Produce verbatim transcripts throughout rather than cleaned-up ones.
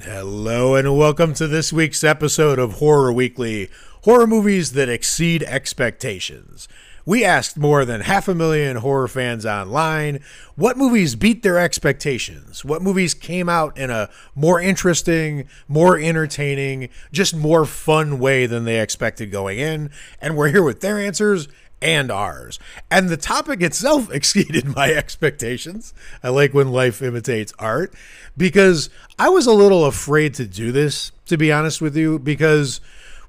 Hello and welcome to this week's episode of Horror Weekly, horror movies that exceed expectations. We asked more than half a million horror fans online what movies beat their expectations, what movies came out in a more interesting, more entertaining, just more fun way than they expected going in, and we're here with their answers and ours. And the topic itself exceeded my expectations. I like when life imitates art, because I was a little afraid to do this, to be honest with you, because,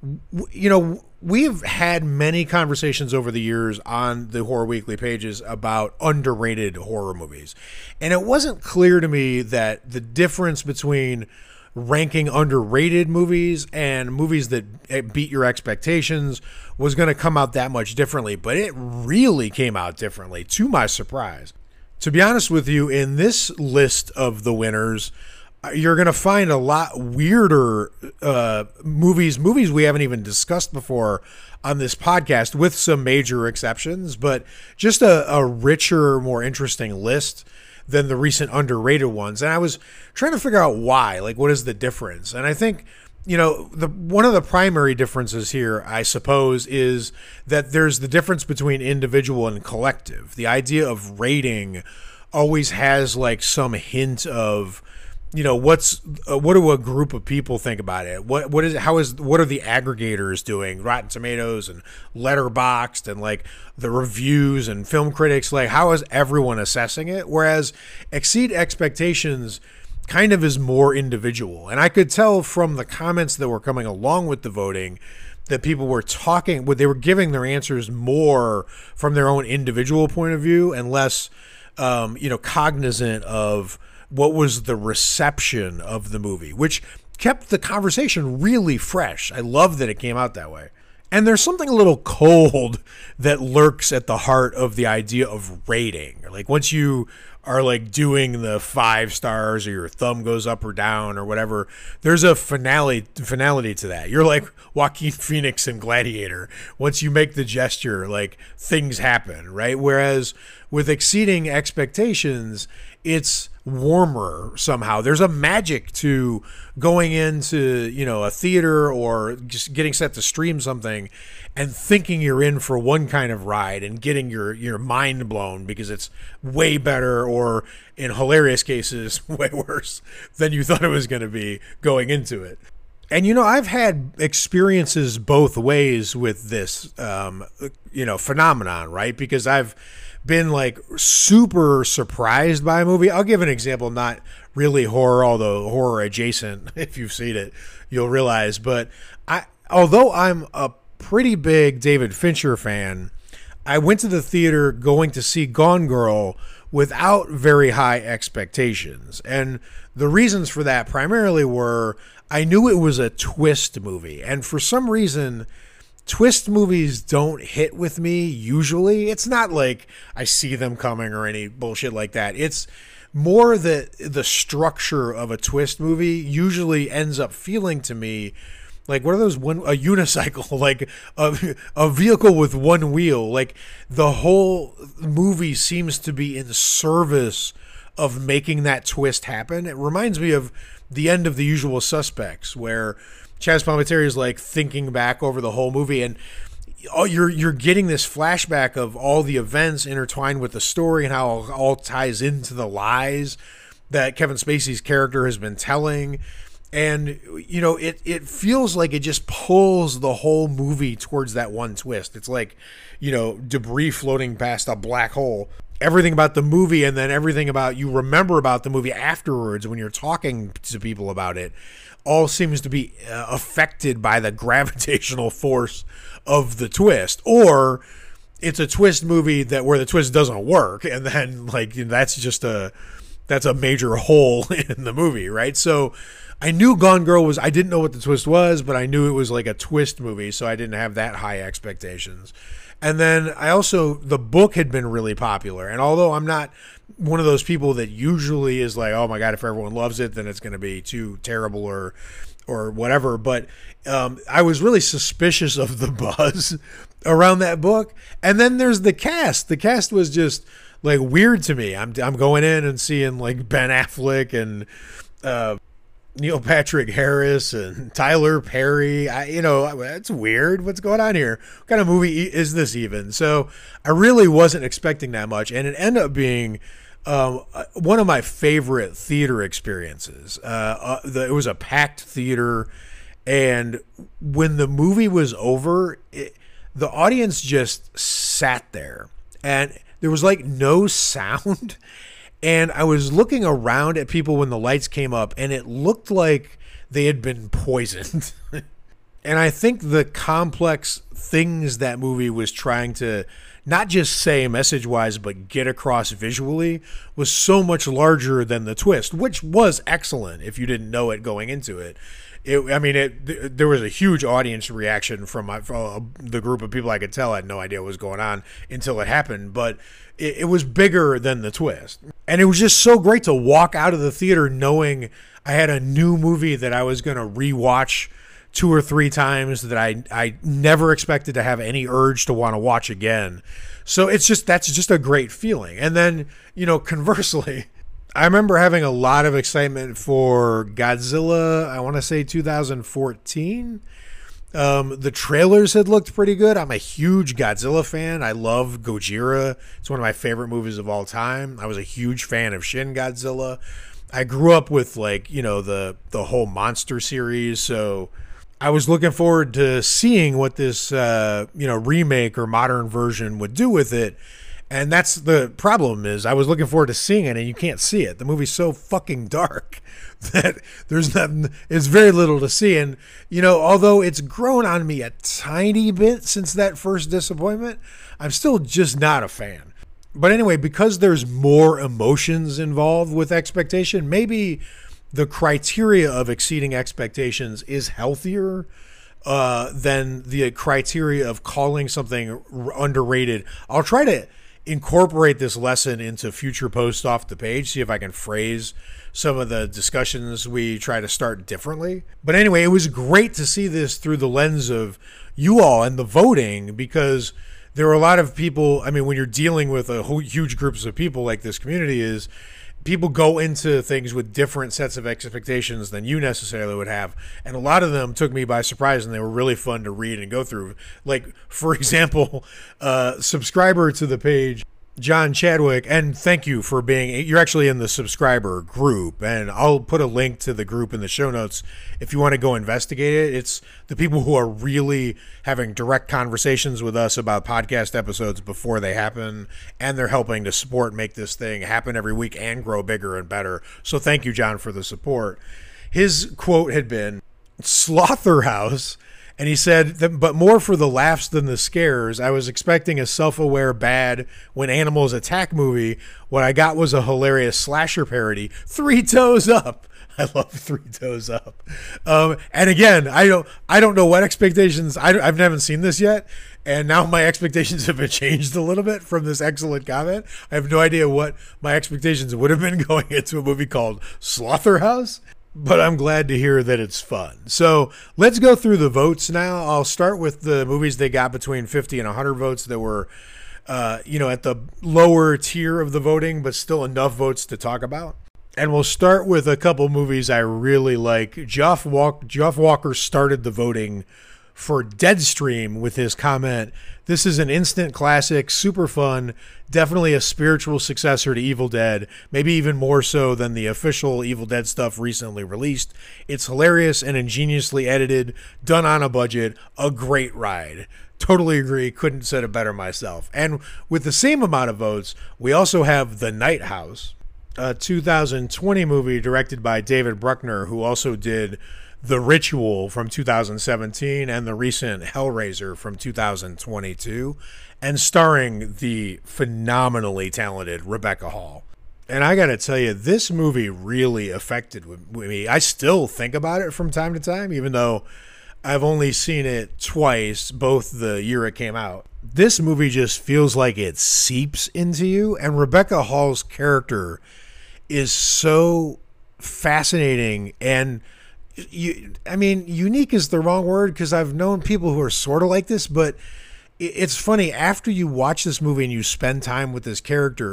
you know, we've had many conversations over the years on the Horror Weekly pages about underrated horror movies. And it wasn't clear to me that the difference between ranking underrated movies and movies that beat your expectations was going to come out that much differently, but it really came out differently, to my surprise. To be honest with you, in this list of the winners, you're going to find a lot weirder uh, movies, movies we haven't even discussed before on this podcast, with some major exceptions, but just a, a richer, more interesting list than the recent underrated ones. And I was trying to figure out why, like, what is the difference? And I think, you know, the one of the primary differences here, I suppose, is that there's the difference between individual and collective. The idea of rating always has like some hint of, you know, what's uh, what do a group of people think about it? What what is how is what are the aggregators doing? Rotten Tomatoes and Letterboxd and like the reviews and film critics, like how is everyone assessing it? Whereas Exceed Expectations kind of is more individual. And I could tell from the comments that were coming along with the voting that people were talking, they were giving their answers more from their own individual point of view and less, um, you know, cognizant of what was the reception of the movie, which kept the conversation really fresh. I love that it came out that way. And there's something a little cold that lurks at the heart of the idea of rating. Like once you are like doing the five stars or your thumb goes up or down or whatever, there's a finale finality to that. You're like Joaquin Phoenix in Gladiator. Once you make the gesture, like things happen, right? Whereas with Exceeding Expectations, it's warmer somehow. There's a magic to going into, you know, a theater or just getting set to stream something and thinking you're in for one kind of ride and getting your, your mind blown because it's way better, or in hilarious cases, way worse than you thought it was going to be going into it. And, you know, I've had experiences both ways with this, um, you know, phenomenon, right? Because I've been like super surprised by a movie. I'll give an example, not really horror, although horror adjacent. If you've seen it, you'll realize. But I, although I'm a pretty big David Fincher fan, I went to the theater going to see Gone Girl without very high expectations. And the reasons for that primarily were I knew it was a twist movie. And for some reason, twist movies don't hit with me usually. It's not like I see them coming or any bullshit like that. It's more that the structure of a twist movie usually ends up feeling to me like, what are those, one a unicycle, like a, a vehicle with one wheel. Like the whole movie seems to be in service of making that twist happen. It reminds me of the end of The Usual Suspects, where Chaz Palminteri is like thinking back over the whole movie, and oh, you're you're getting this flashback of all the events intertwined with the story and how it all ties into the lies that Kevin Spacey's character has been telling. And, you know, it, it feels like it just pulls the whole movie towards that one twist. It's like, you know, debris floating past a black hole. Everything about the movie and then everything about you remember about the movie afterwards when you're talking to people about it all seems to be uh, affected by the gravitational force of the twist. Or it's a twist movie that where the twist doesn't work, and then like, you know, that's just a that's a major hole in the movie, right? So I knew Gone Girl was, I didn't know what the twist was, but I knew it was like a twist movie, so I didn't have that high expectations. And then I also, the book had been really popular, and although I'm not one of those people that usually is like, oh my God, if everyone loves it, then it's going to be too terrible or or whatever, but um, I was really suspicious of the buzz around that book. And then there's the cast. The cast was just like weird to me. I'm I'm going in and seeing like Ben Affleck and uh, Neil Patrick Harris and Tyler Perry. I, you know, it's weird. What's going on here? What kind of movie is this even? So I really wasn't expecting that much, and it ended up being um, one of my favorite theater experiences. Uh, uh, the, it was a packed theater, and when the movie was over, it, the audience just sat there, and there was like no sound. And I was looking around at people when the lights came up, and it looked like they had been poisoned. And I think the complex things that movie was trying to not just say message-wise, but get across visually was so much larger than the twist, which was excellent if you didn't know it going into it. It, I mean, it. There was a huge audience reaction from, my, from the group of people I could tell had no idea what was going on until it happened, but it, it was bigger than the twist. And it was just so great to walk out of the theater knowing I had a new movie that I was going to rewatch two or three times that I, I never expected to have any urge to want to watch again. So it's just, that's just a great feeling. And then, you know, conversely, I remember having a lot of excitement for Godzilla, I want to say two thousand fourteen. Um, the trailers had looked pretty good. I'm a huge Godzilla fan. I love Gojira. It's one of my favorite movies of all time. I was a huge fan of Shin Godzilla. I grew up with, like, you know, the, the whole monster series, so I was looking forward to seeing what this, uh, you know, remake or modern version would do with it. And that's the problem, is I was looking forward to seeing it, and you can't see it. The movie's so fucking dark that there's nothing, it's very little to see. And, you know, although it's grown on me a tiny bit since that first disappointment, I'm still just not a fan. But anyway, because there's more emotions involved with expectation, maybe the criteria of exceeding expectations is healthier uh, than the criteria of calling something underrated. I'll try to incorporate this lesson into future posts off the page, see if I can phrase some of the discussions we try to start differently. But anyway, it was great to see this through the lens of you all and the voting, because there are a lot of people, I mean, when you're dealing with a whole huge groups of people like this community is, people go into things with different sets of expectations than you necessarily would have. And a lot of them took me by surprise, and they were really fun to read and go through. Like, for example, uh, subscriber to the page, John Chadwick, and thank you for being, you're actually in the subscriber group, and I'll put a link to the group in the show notes if you want to go investigate it. It's the people who are really having direct conversations with us about podcast episodes before they happen, and they're helping to support make this thing happen every week and grow bigger and better. So thank you, John, for the support. His quote had been, Slaughterhouse, and he said, that, but more for the laughs than the scares. I was expecting a self-aware bad when animals attack movie. What I got was a hilarious slasher parody. Three Toes Up. I love Three Toes Up. Um, and again, I don't, I don't know what expectations. I, I haven't seen this yet, and now my expectations have been changed a little bit from this excellent comment. I have no idea what my expectations would have been going into a movie called Slaughterhouse. But I'm glad to hear that it's fun. So let's go through the votes now. I'll start with the movies they got between fifty and one hundred votes that were, uh, you know, at the lower tier of the voting, but still enough votes to talk about. And we'll start with a couple movies I really like. Geoff Walk- Geoff Walker started the voting for Deadstream with his comment, "This is an instant classic, super fun, definitely a spiritual successor to Evil Dead, maybe even more so than the official Evil Dead stuff recently released. It's hilarious and ingeniously edited, done on a budget, a great ride." Totally agree, couldn't have said it better myself. And with the same amount of votes, we also have The Night House, a two thousand twenty movie directed by David Bruckner, who also did The Ritual from two thousand seventeen and the recent Hellraiser from two thousand twenty-two, and starring the phenomenally talented Rebecca Hall. And I gotta tell you, this movie really affected me. I still think about it from time to time, even though I've only seen it twice, both the year it came out. This movie just feels like it seeps into you, and Rebecca Hall's character is so fascinating and You, I mean, unique is the wrong word, because I've known people who are sort of like this, but it's funny, after you watch this movie and you spend time with this character,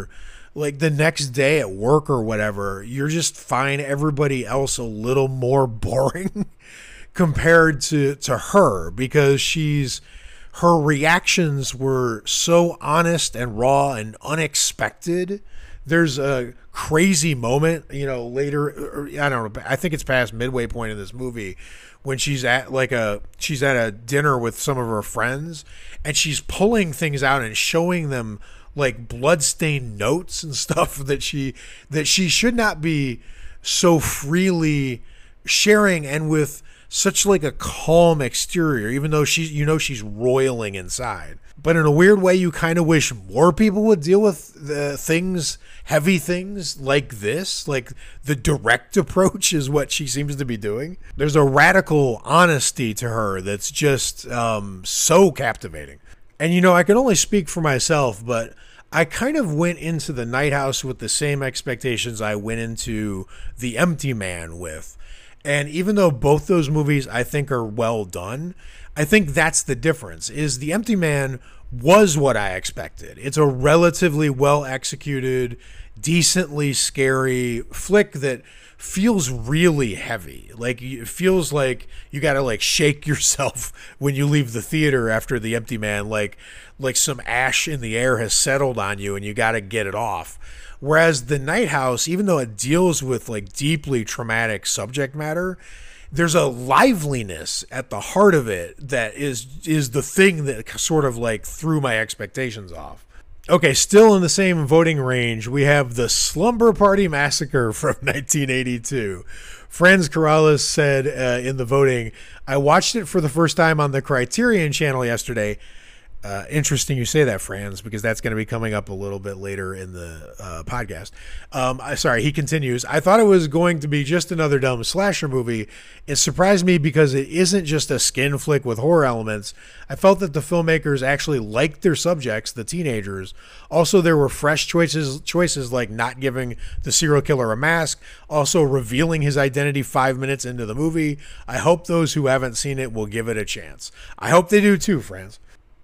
like the next day at work or whatever, you're just find everybody else a little more boring compared to, to her, because she's, her reactions were so honest and raw and unexpected. There's a crazy moment, you know, later, or, I don't know, I think it's past midway point of this movie, when she's at like a, she's at a dinner with some of her friends, and she's pulling things out and showing them like bloodstained notes and stuff that she, that she should not be so freely sharing, and with such like a calm exterior, even though she's, you know, she's roiling inside. But in a weird way, you kind of wish more people would deal with the things, heavy things like this. Like the direct approach is what she seems to be doing. There's a radical honesty to her that's just um, so captivating. And, you know, I can only speak for myself, but I kind of went into The Night House with the same expectations I went into The Empty Man with. And even though both those movies I think are well done, I think that's the difference, is The Empty Man was what I expected. It's a relatively well executed, decently scary flick that feels really heavy. Like, it feels like you got to like shake yourself when you leave the theater after The Empty Man, like like some ash in the air has settled on you and you got to get it off. Whereas The Night House, even though it deals with like deeply traumatic subject matter, there's a liveliness at the heart of it that is is the thing that sort of like threw my expectations off. Okay, still in the same voting range, we have The Slumber Party Massacre from nineteen eighty-two. Franz Corrales said uh, in the voting, "I watched it for the first time on the Criterion channel yesterday." Uh, interesting you say that, Franz, because that's going to be coming up a little bit later in the uh, podcast. Um, I, sorry, he continues. "I thought it was going to be just another dumb slasher movie. It surprised me because it isn't just a skin flick with horror elements. I felt that the filmmakers actually liked their subjects, the teenagers. Also, there were fresh choices, choices like not giving the serial killer a mask, also revealing his identity five minutes into the movie. I hope those who haven't seen it will give it a chance." I hope they do too, Franz.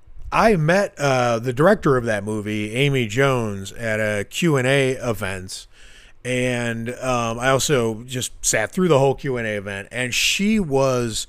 I met uh, the director of that movie, Amy Jones, at a Q and A event, and um, I also just sat through the whole Q and A event, and she was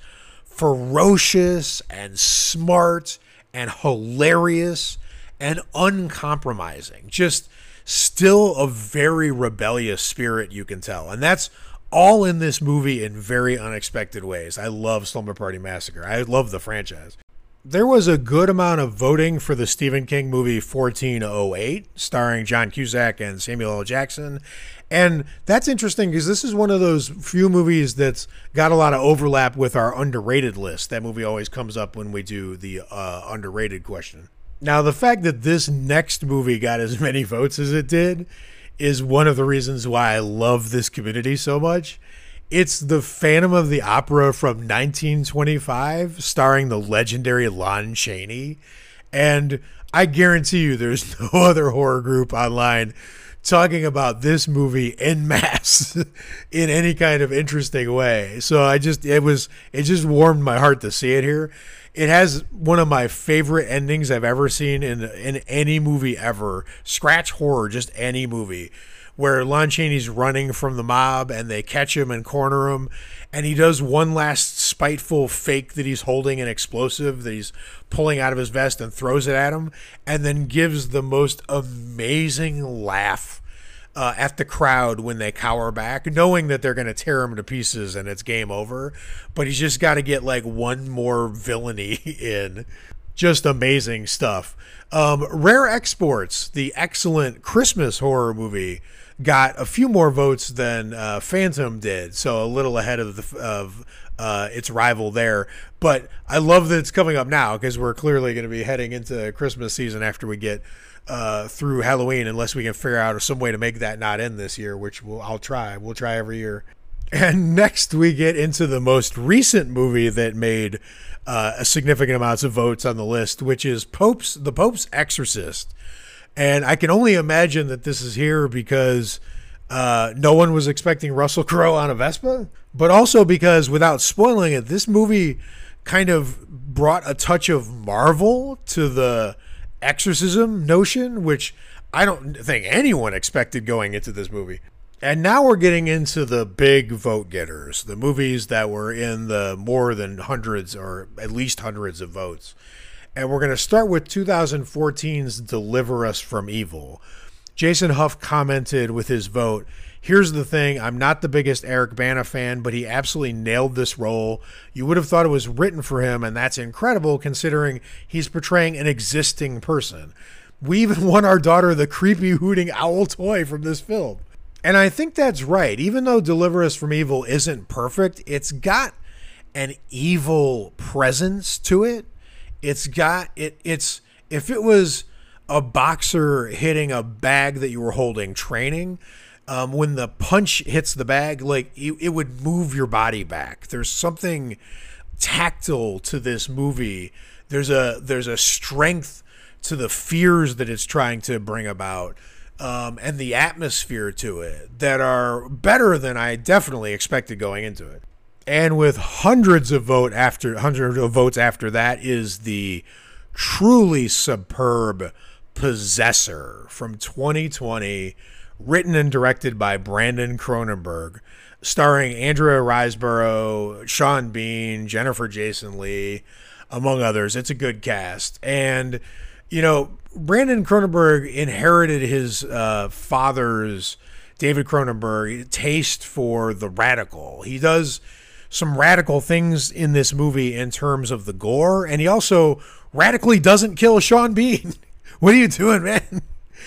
ferocious and smart and hilarious and uncompromising. Just still a very rebellious spirit, you can tell. And that's all in this movie in very unexpected ways. I love Slumber Party Massacre. I love the franchise. There was a good amount of voting for the Stephen King movie fourteen oh eight, starring John Cusack and Samuel L. Jackson. And that's interesting because this is one of those few movies that's got a lot of overlap with our underrated list. That movie always comes up when we do the uh, underrated question. Now, the fact that this next movie got as many votes as it did is one of the reasons why I love this community so much. It's the Phantom of the Opera from nineteen twenty-five, starring the legendary Lon Chaney. And I guarantee you there's no other horror group online talking about this movie en masse in any kind of interesting way. So I just, it was, it just warmed my heart to see it here. It has one of my favorite endings I've ever seen in, in any movie ever. Scratch horror, just any movie, where Lon Chaney's running from the mob and they catch him and corner him, and he does one last spiteful fake that he's holding an explosive that he's pulling out of his vest and throws it at him, and then gives the most amazing laugh uh, at the crowd when they cower back, knowing that they're going to tear him to pieces and it's game over, but he's just got to get like one more villainy in. Just amazing stuff. Um, Rare Exports, the excellent Christmas horror movie, got a few more votes than uh, Phantom did, so a little ahead of the of uh, its rival there. But I love that it's coming up now because we're clearly going to be heading into Christmas season after we get uh, through Halloween, unless we can figure out some way to make that not end this year, which we'll, I'll try. We'll try every year. And next we get into the most recent movie that made uh, a significant amounts of votes on the list, which is Pope's The Pope's Exorcist. And I can only imagine that this is here because uh, no one was expecting Russell Crowe on a Vespa, but also because, without spoiling it, this movie kind of brought a touch of Marvel to the exorcism notion, which I don't think anyone expected going into this movie. And now we're getting into the big vote getters, the movies that were in the more than hundreds or at least hundreds of votes. And we're going to start with two thousand fourteen's Deliver Us from Evil. Jason Huff commented with his vote, "Here's the thing, I'm not the biggest Eric Bana fan, but he absolutely nailed this role. You would have thought it was written for him, and that's incredible considering he's portraying an existing person. We even won our daughter the creepy hooting owl toy from this film." And I think that's right. Even though Deliver Us from Evil isn't perfect, it's got an evil presence to it. It's got it. It's if it was a boxer hitting a bag that you were holding training, um, when the punch hits the bag, like it, it would move your body back. There's something tactile to this movie. There's a there's a strength to the fears that it's trying to bring about, um, and the atmosphere to it that are better than I definitely expected going into it. And with hundreds of vote after hundreds of votes after that is the truly superb Possessor from twenty twenty, written and directed by Brandon Cronenberg, starring Andrea Riseborough, Sean Bean, Jennifer Jason Leigh, among others. It's a good cast. And, you know, Brandon Cronenberg inherited his uh, father's, David Cronenberg, taste for the radical. He does some radical things in this movie in terms of the gore, and he also radically doesn't kill Sean Bean. What are you doing, man?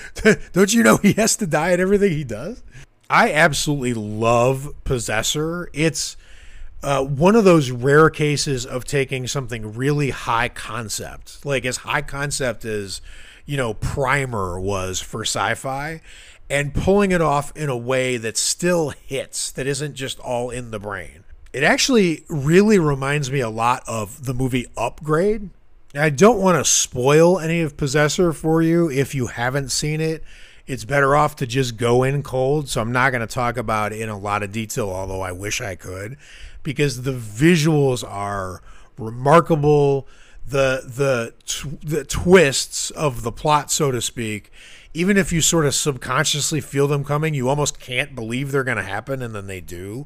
Don't you know he has to die at everything he does? I absolutely love Possessor. It's uh, one of those rare cases of taking something really high concept, like as high concept as, you know, Primer was for sci-fi, and pulling it off in a way that still hits, that isn't just all in the brain. It actually really reminds me a lot of the movie Upgrade. I don't want to spoil any of Possessor for you if you haven't seen it. It's better off to just go in cold, so I'm not going to talk about it in a lot of detail, although I wish I could, because the visuals are remarkable. The the the twists of the plot, so to speak, even if you sort of subconsciously feel them coming, you almost can't believe they're going to happen, and then they do.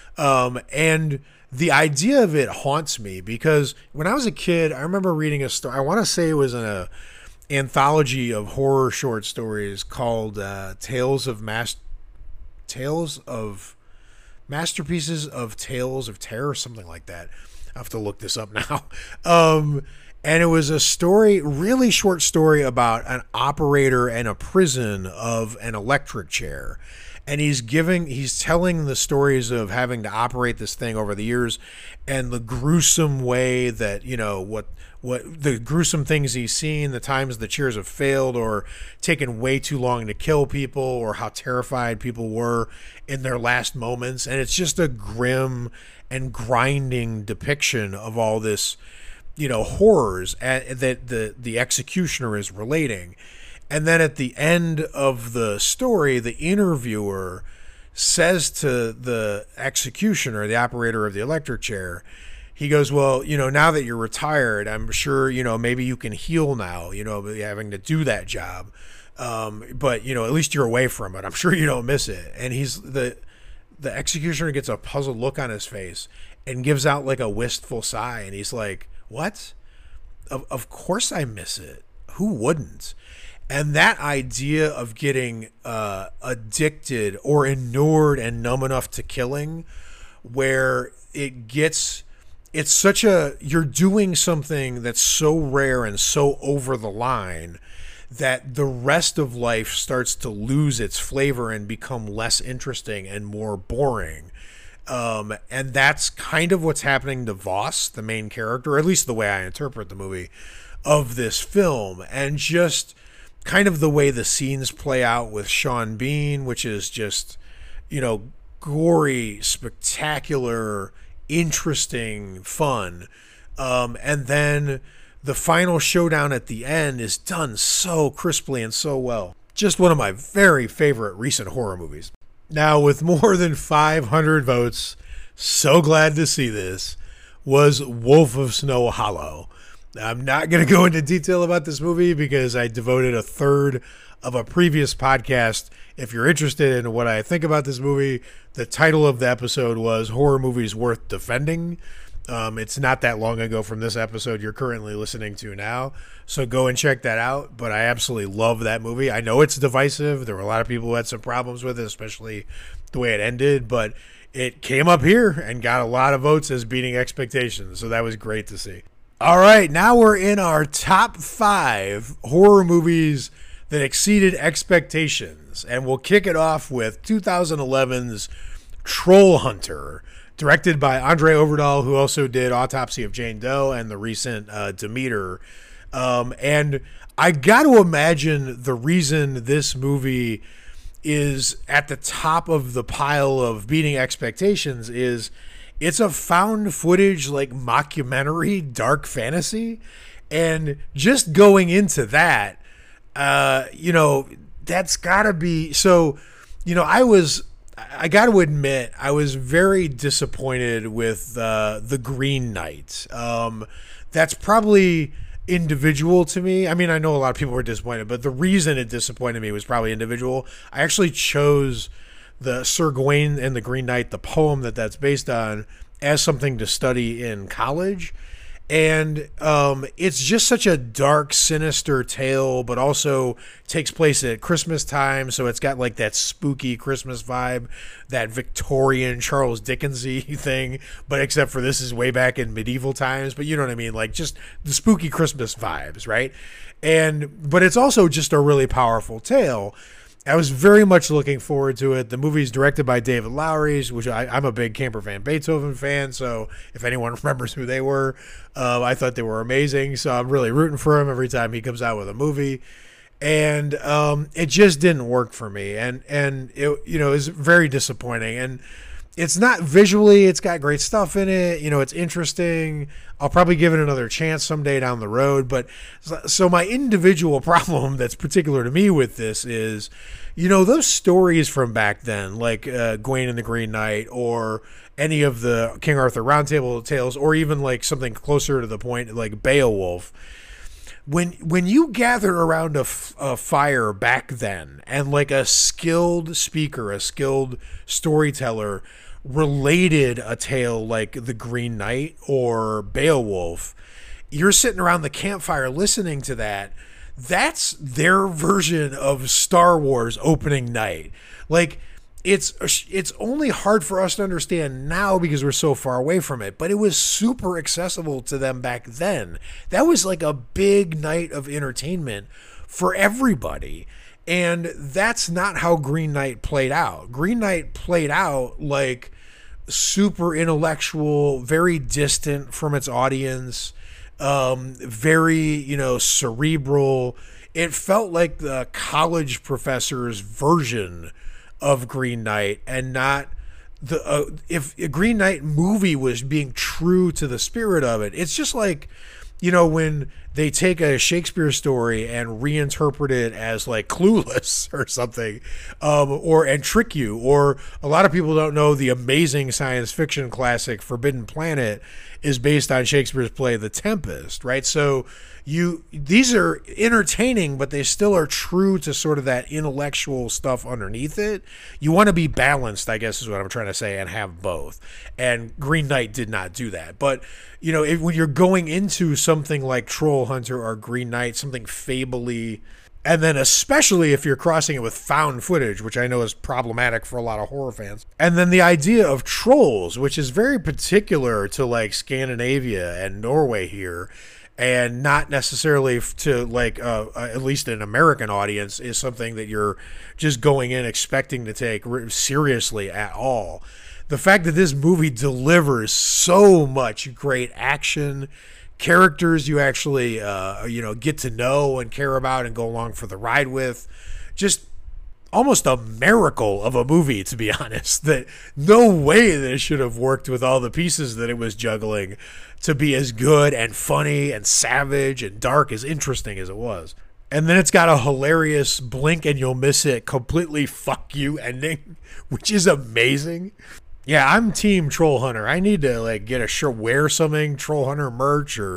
Um, and the idea of it haunts me because when I was a kid, I remember reading a story. I want to say it was in a anthology of horror short stories called uh, Tales of Mas- Tales of Masterpieces of Tales of Terror, something like that. I have to look this up now. Um, and it was a story, really short story about an operator and a prison of an electric chair. And he's giving, he's telling the stories of having to operate this thing over the years and the gruesome way that, you know, what, what the gruesome things he's seen, the times the chairs have failed or taken way too long to kill people, or how terrified people were in their last moments. And it's just a grim and grinding depiction of all this, you know, horrors at, that the, the executioner is relating. And then at the end of the story, the interviewer says to the executioner, the operator of the electric chair, he goes, well, you know, now that you're retired, I'm sure, you know, maybe you can heal now, you know, having to do that job. Um, but, you know, at least you're away from it. I'm sure you don't miss it. And he's the, the executioner gets a puzzled look on his face and gives out like a wistful sigh. And he's like, what? Of, of course I miss it. Who wouldn't? And that idea of getting uh, addicted or inured and numb enough to killing, where it gets, it's such a, you're doing something that's so rare and so over the line that the rest of life starts to lose its flavor and become less interesting and more boring. Um, and that's kind of what's happening to Voss, the main character, or at least the way I interpret the movie of this film. And just kind of the way the scenes play out with Sean Bean, which is just, you know, gory, spectacular, interesting, fun. Um, and then the final showdown at the end is done so crisply and so well. Just one of my very favorite recent horror movies. Now, with more than five hundred votes, so glad to see this, was Wolf of Snow Hollow. I'm not going to go into detail about this movie because I devoted a third of a previous podcast. If you're interested in what I think about this movie, the title of the episode was Horror Movies Worth Defending. Um, it's not that long ago from this episode you're currently listening to now, so go and check that out. But I absolutely love that movie. I know it's divisive. There were a lot of people who had some problems with it, especially the way it ended, but it came up here and got a lot of votes as beating expectations, so that was great to see. All right, now we're in our top five horror movies that exceeded expectations, and we'll kick it off with twenty eleven's Troll Hunter, directed by Andre Overdahl, who also did Autopsy of Jane Doe and the recent uh, Demeter. Um, and I got to imagine the reason this movie is at the top of the pile of beating expectations is it's a found footage, like, mockumentary dark fantasy. And just going into that, uh, you know, that's got to be... So, you know, I was... I got to admit, I was very disappointed with uh, The Green Knight. Um, that's probably individual to me. I mean, I know a lot of people were disappointed, but the reason it disappointed me was probably individual. I actually chose the Sir Gawain and the Green Knight, the poem that that's based on, as something to study in college. And um, it's just such a dark, sinister tale, but also takes place at Christmas time. So it's got like that spooky Christmas vibe, that Victorian Charles Dickens-y thing. But except for this is way back in medieval times. But you know what I mean? Like just the spooky Christmas vibes, right? And but it's also just a really powerful tale. I was very much looking forward to it. The movie's directed by David Lowery, which I, I'm a big Camper Van Beethoven fan, so if anyone remembers who they were, uh, I thought they were amazing, so I'm really rooting for him every time he comes out with a movie. And um, it just didn't work for me, and, and it, you know, is very disappointing. And it's not visually, it's got great stuff in it. You know, it's interesting. I'll probably give it another chance someday down the road. But so my individual problem that's particular to me with this is, you know, those stories from back then, like uh, Gawain and the Green Knight, or any of the King Arthur Roundtable tales, or even like something closer to the point, like Beowulf. When when you gather around a, f- a fire back then, and like a skilled speaker, a skilled storyteller related a tale like The Green Knight or Beowulf, you're sitting around the campfire listening to that. That's their version of Star Wars opening night. Like, it's it's only hard for us to understand now because we're so far away from it, but it was super accessible to them back then. That was like a big night of entertainment for everybody. And that's not how Green Knight played out. Green Knight played out like super intellectual, very distant from its audience, um, very, you know, cerebral. It felt like the college professor's version of Green Knight, and not the uh, if a Green Knight movie was being true to the spirit of it. It's just like, you know, when they take a Shakespeare story and reinterpret it as like Clueless or something, um, or and trick you. Or a lot of people don't know the amazing science fiction classic Forbidden Planet is based on Shakespeare's play The Tempest, right? So you these are entertaining, but they still are true to sort of that intellectual stuff underneath it. You want to be balanced, I guess is what I'm trying to say, and have both. And Green Knight did not do that. But, you know, if, when you're going into something like Troll Hunter or Green Knight, something fably, and then especially if you're crossing it with found footage, which I know is problematic for a lot of horror fans. And then the idea of trolls, which is very particular to like Scandinavia and Norway here, and not necessarily to like uh, uh, at least an American audience, is something that you're just going in expecting to take seriously at all. The fact that this movie delivers so much great action, characters you actually uh, you know get to know and care about and go along for the ride with, just almost a miracle of a movie, to be honest, that no way that it should have worked with all the pieces that it was juggling to be as good and funny and savage and dark, as interesting as it was. And then it's got a hilarious blink and you'll miss it completely fuck you ending, which is amazing. Yeah, I'm team Troll Hunter. I need to like get a shirt, wear something Troll Hunter merch or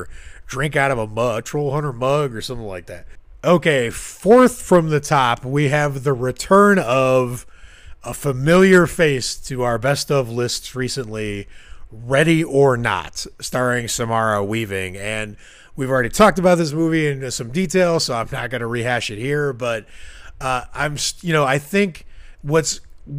drink out of a mug, troll hunter mug or something like that. Okay, fourth from the top, we have the return of a familiar face to our best of lists recently, Ready or Not, starring Samara Weaving. And we've already talked about this movie in some detail, so I'm not going to rehash it here. But uh, I'm, you know, I think what's,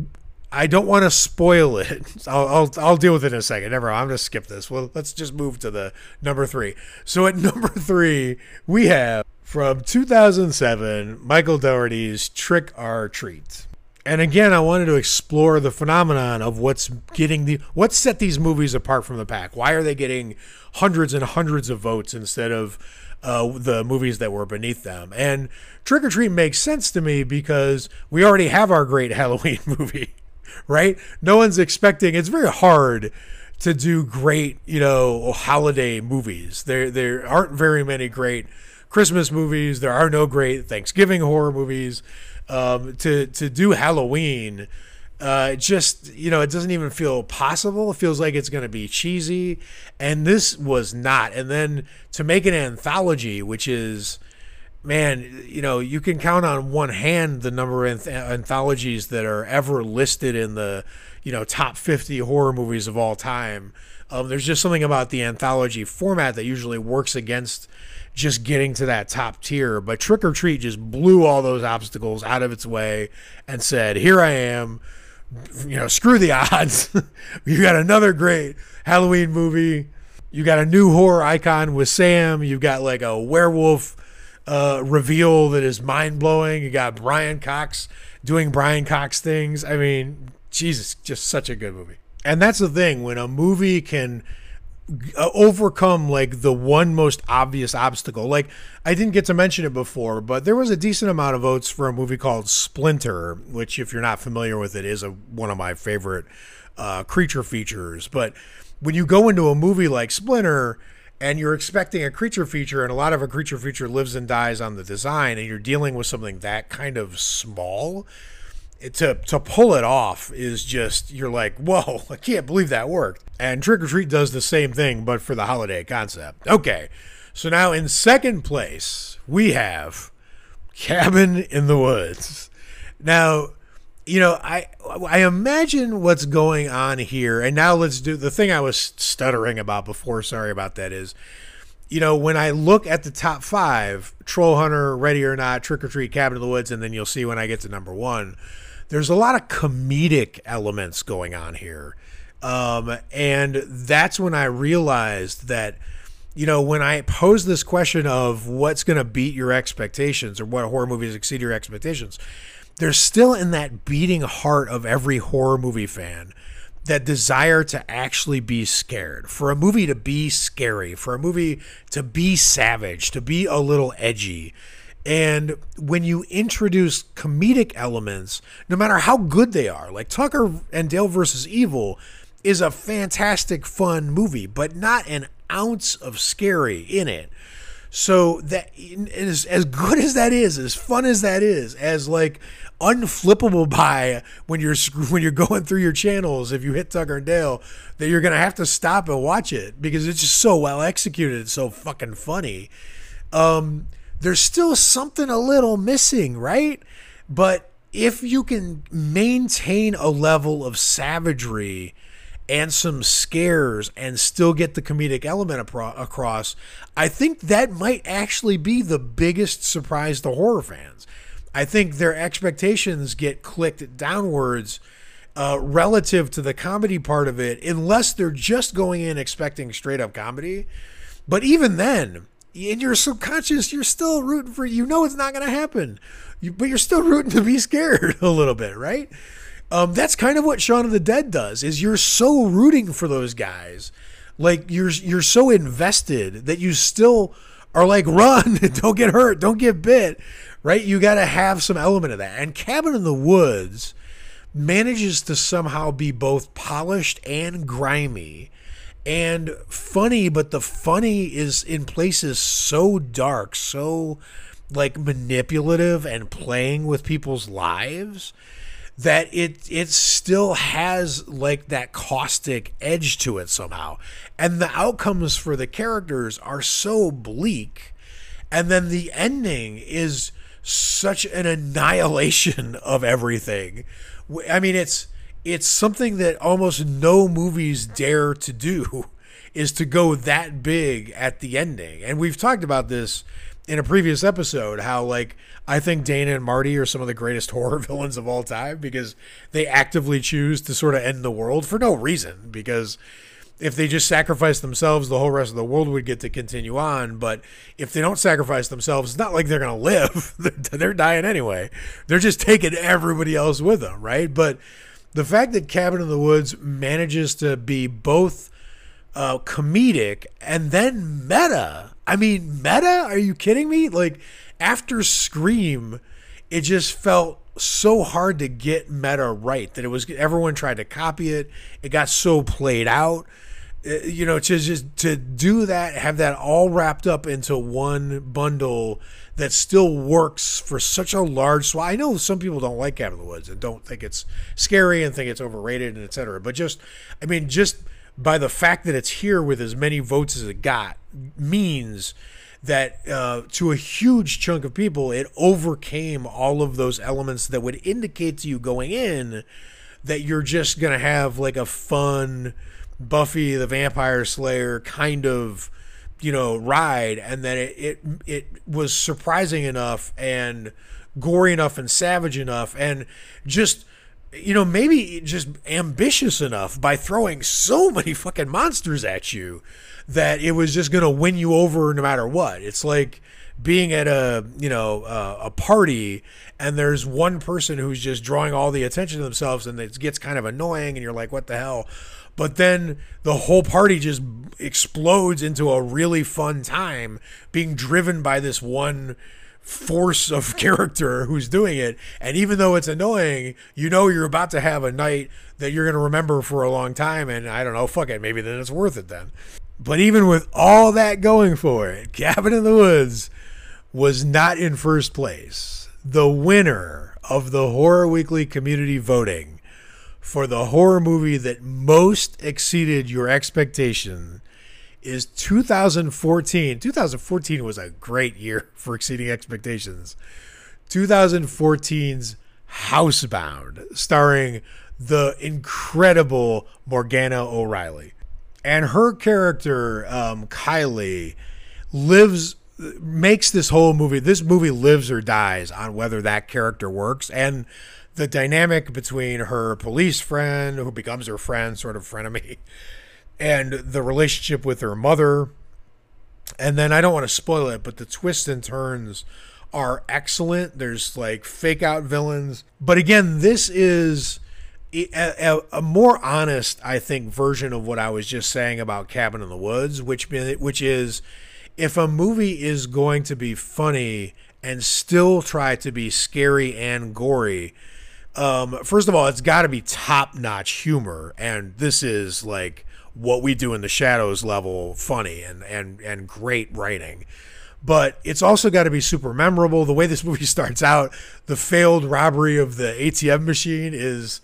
I don't want to spoil it. I'll, I'll I'll deal with it in a second. Never mind. I'm going to skip this. Well, let's just move to the number three. So at number three, we have from two thousand seven, Michael Dougherty's Trick or Treat. And again, I wanted to explore the phenomenon of what's getting the what set these movies apart from the pack. Why are they getting hundreds and hundreds of votes instead of uh, the movies that were beneath them? And Trick or Treat makes sense to me because we already have our great Halloween movie, right? No one's expecting. It's very hard to do great, you know, holiday movies. There there aren't very many great Christmas movies. There are no great Thanksgiving horror movies. Um, to to do Halloween, uh, just, you know, it doesn't even feel possible. It feels like it's going to be cheesy, and this was not. And then to make an anthology, which is, man, you know, you can count on one hand the number of anth- anthologies that are ever listed in the, you know, top fifty horror movies of all time. Um, there's just something about the anthology format that usually works against just getting to that top tier. But Trick or Treat just blew all those obstacles out of its way and said, here I am, you know, screw the odds. You got another great Halloween movie. You got a new horror icon with Sam. You've got like a werewolf uh, reveal that is mind-blowing. You got Brian Cox doing Brian Cox things. I mean, Jesus, just such a good movie. And that's the thing, when a movie can overcome like the one most obvious obstacle. Like, I didn't get to mention it before, but there was a decent amount of votes for a movie called Splinter, which, if you're not familiar with it, is a, one of my favorite uh, creature features. But when you go into a movie like Splinter and you're expecting a creature feature, and a lot of a creature feature lives and dies on the design, and you're dealing with something that kind of small, to to pull it off is just, you're like, whoa, I can't believe that worked. And Trick or Treat does the same thing, but for the holiday concept. Okay, so now in second place, we have Cabin in the Woods. Now, you know, I I imagine what's going on here, and now let's do the thing I was stuttering about before, sorry about that, is, you know, when I look at the top five, Troll Hunter, Ready or Not, Trick or Treat, Cabin in the Woods, and then you'll see when I get to number one, there's a lot of comedic elements going on here. Um, and that's when I realized that, you know, when I pose this question of what's going to beat your expectations or what horror movies exceed your expectations, there's still in that beating heart of every horror movie fan that desire to actually be scared, for a movie to be scary, for a movie to be savage, to be a little edgy. And when you introduce comedic elements, no matter how good they are, like Tucker and Dale versus Evil is a fantastic, fun movie, but not an ounce of scary in it. So that is, as good as that is, as fun as that is, as like unflippable by when you're when you're going through your channels, if you hit Tucker and Dale, that you're gonna have to stop and watch it because it's just so well executed, it's so fucking funny. Um, there's still something a little missing, right? But if you can maintain a level of savagery and some scares and still get the comedic element across, I think that might actually be the biggest surprise to horror fans. I think their expectations get clicked downwards uh, relative to the comedy part of it, unless they're just going in expecting straight up comedy. But even then, in your subconscious, you're still rooting for, you know, it's not going to happen, you, but you're still rooting to be scared a little bit, right? Um, that's kind of what Shaun of the Dead does, is you're so rooting for those guys. Like, you're you're so invested that you still are like, run, don't get hurt, don't get bit, right? You got to have some element of that. And Cabin in the Woods manages to somehow be both polished and grimy and funny, but the funny is in places so dark, so like manipulative and playing with people's lives, that it it still has like that caustic edge to it somehow. And the outcomes for the characters are so bleak. And then the ending is such an annihilation of everything. I mean, it's it's something that almost no movies dare to do, is to go that big at the ending. And we've talked about this in a previous episode, how like I think Dana and Marty are some of the greatest horror villains of all time because they actively choose to sort of end the world for no reason, because if they just sacrifice themselves, the whole rest of the world would get to continue on. But if they don't sacrifice themselves, it's not like they're going to live. they're, they're dying anyway. They're just taking everybody else with them, right? But the fact that Cabin in the Woods manages to be both uh, comedic and then meta. I mean, meta? Are you kidding me? Like, after Scream, it just felt so hard to get meta right that it was everyone tried to copy it. It got so played out. You know, to just to do that, have that all wrapped up into one bundle that still works for such a large swath. I know some people don't like Cabin in the Woods and don't think it's scary and think it's overrated and et cetera. But just, I mean, just by the fact that it's here with as many votes as it got means that uh, to a huge chunk of people, it overcame all of those elements that would indicate to you going in that you're just going to have like a fun Buffy the Vampire Slayer kind of, you know, ride, and that it, it it was surprising enough and gory enough and savage enough and just, you know, maybe just ambitious enough by throwing so many fucking monsters at you that it was just going to win you over no matter what. It's like being at a, you know, uh, a party and there's one person who's just drawing all the attention to themselves and it gets kind of annoying and you're like, what the hell? But then the whole party just explodes into a really fun time being driven by this one force of character who's doing it. And even though it's annoying, you know you're about to have a night that you're going to remember for a long time. And I don't know, fuck it, maybe then it's worth it then. But even with all that going for it, Cabin in the Woods was not in first place. The winner of the Horror Weekly community voting for the horror movie that most exceeded your expectation is two thousand fourteen. two thousand fourteen was a great year for exceeding expectations. twenty fourteen's Housebound, starring the incredible Morgana O'Reilly. And her character, um, Kylie, lives, makes this whole movie, this movie lives or dies on whether that character works. And the dynamic between her police friend, who becomes her friend, sort of frenemy, and the relationship with her mother. And then I don't want to spoil it, but the twists and turns are excellent. There's like fake out villains. But again, this is a, a, a more honest, I think, version of what I was just saying about Cabin in the Woods, which, which is if a movie is going to be funny and still try to be scary and gory, um, first of all, it's got to be top-notch humor. And this is like What We Do in the Shadows level funny and, and, and great writing. But it's also got to be super memorable. The way this movie starts out, the failed robbery of the A T M machine is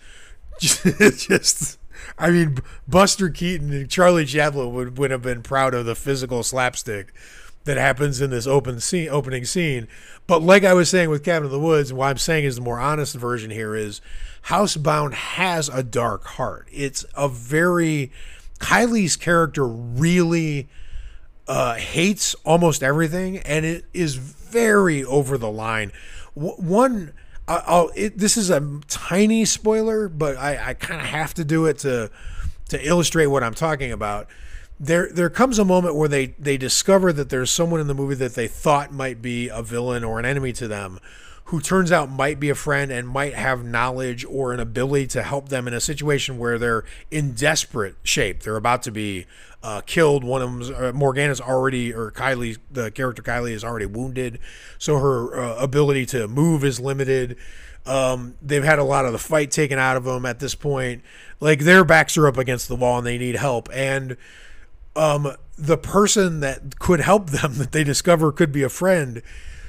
just, I mean, Buster Keaton and Charlie Chaplin would, would have been proud of the physical slapstick that happens in this open scene, opening scene. But like I was saying with Cabin in the Woods, and what I'm saying is the more honest version here is Housebound has a dark heart. It's a very, Kylie's character really uh, hates almost everything, and it is very over the line. W- one, I'll, it, this is a tiny spoiler, but I, I kind of have to do it to to illustrate what I'm talking about. There there comes a moment where they, they discover that there's someone in the movie that they thought might be a villain or an enemy to them, who turns out might be a friend and might have knowledge or an ability to help them in a situation where they're in desperate shape. They're about to be uh, killed. One of them's uh, Morgana's already, or Kylie, the character Kylie, is already wounded, so her uh, ability to move is limited. Um, they've had a lot of the fight taken out of them at this point. Like, their backs are up against the wall and they need help. And um, the person that could help them, that they discover could be a friend,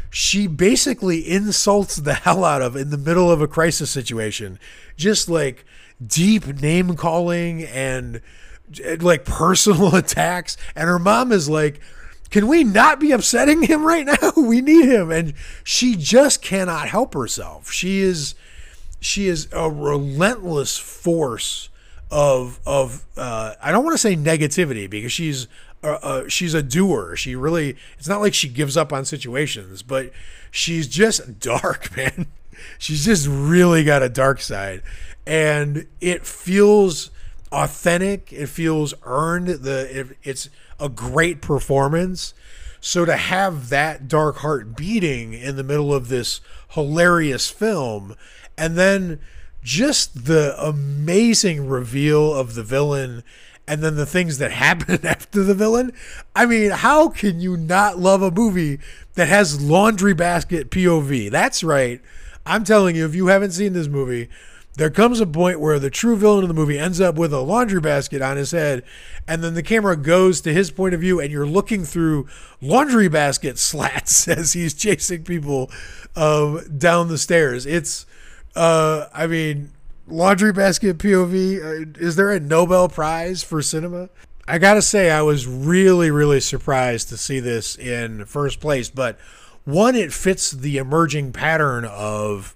she basically insults the hell out of in the middle of a crisis situation. Just like deep name calling and like personal attacks. And her mom is like, can we not be upsetting him right now? We need him. And she just cannot help herself. She is she is a relentless force of of uh, I don't want to say negativity, because she's uh, uh, she's a doer. She really, it's not like she gives up on situations, but she's just dark, man. She's just really got a dark side, and it feels authentic. It feels earned. The it, it's a great performance. So to have that dark heart beating in the middle of this hilarious film, and then just the amazing reveal of the villain, and then the things that happen after the villain. I mean, how can you not love a movie that has laundry basket P O V? That's right. I'm telling you, if you haven't seen this movie, there comes a point where the true villain of the movie ends up with a laundry basket on his head, and then the camera goes to his point of view, and you're looking through laundry basket slats as he's chasing people um, down the stairs. It's, uh, I mean, laundry basket P O V. Uh, is there a Nobel Prize for cinema? I gotta say, I was really, really surprised to see this in first place. But one, it fits the emerging pattern of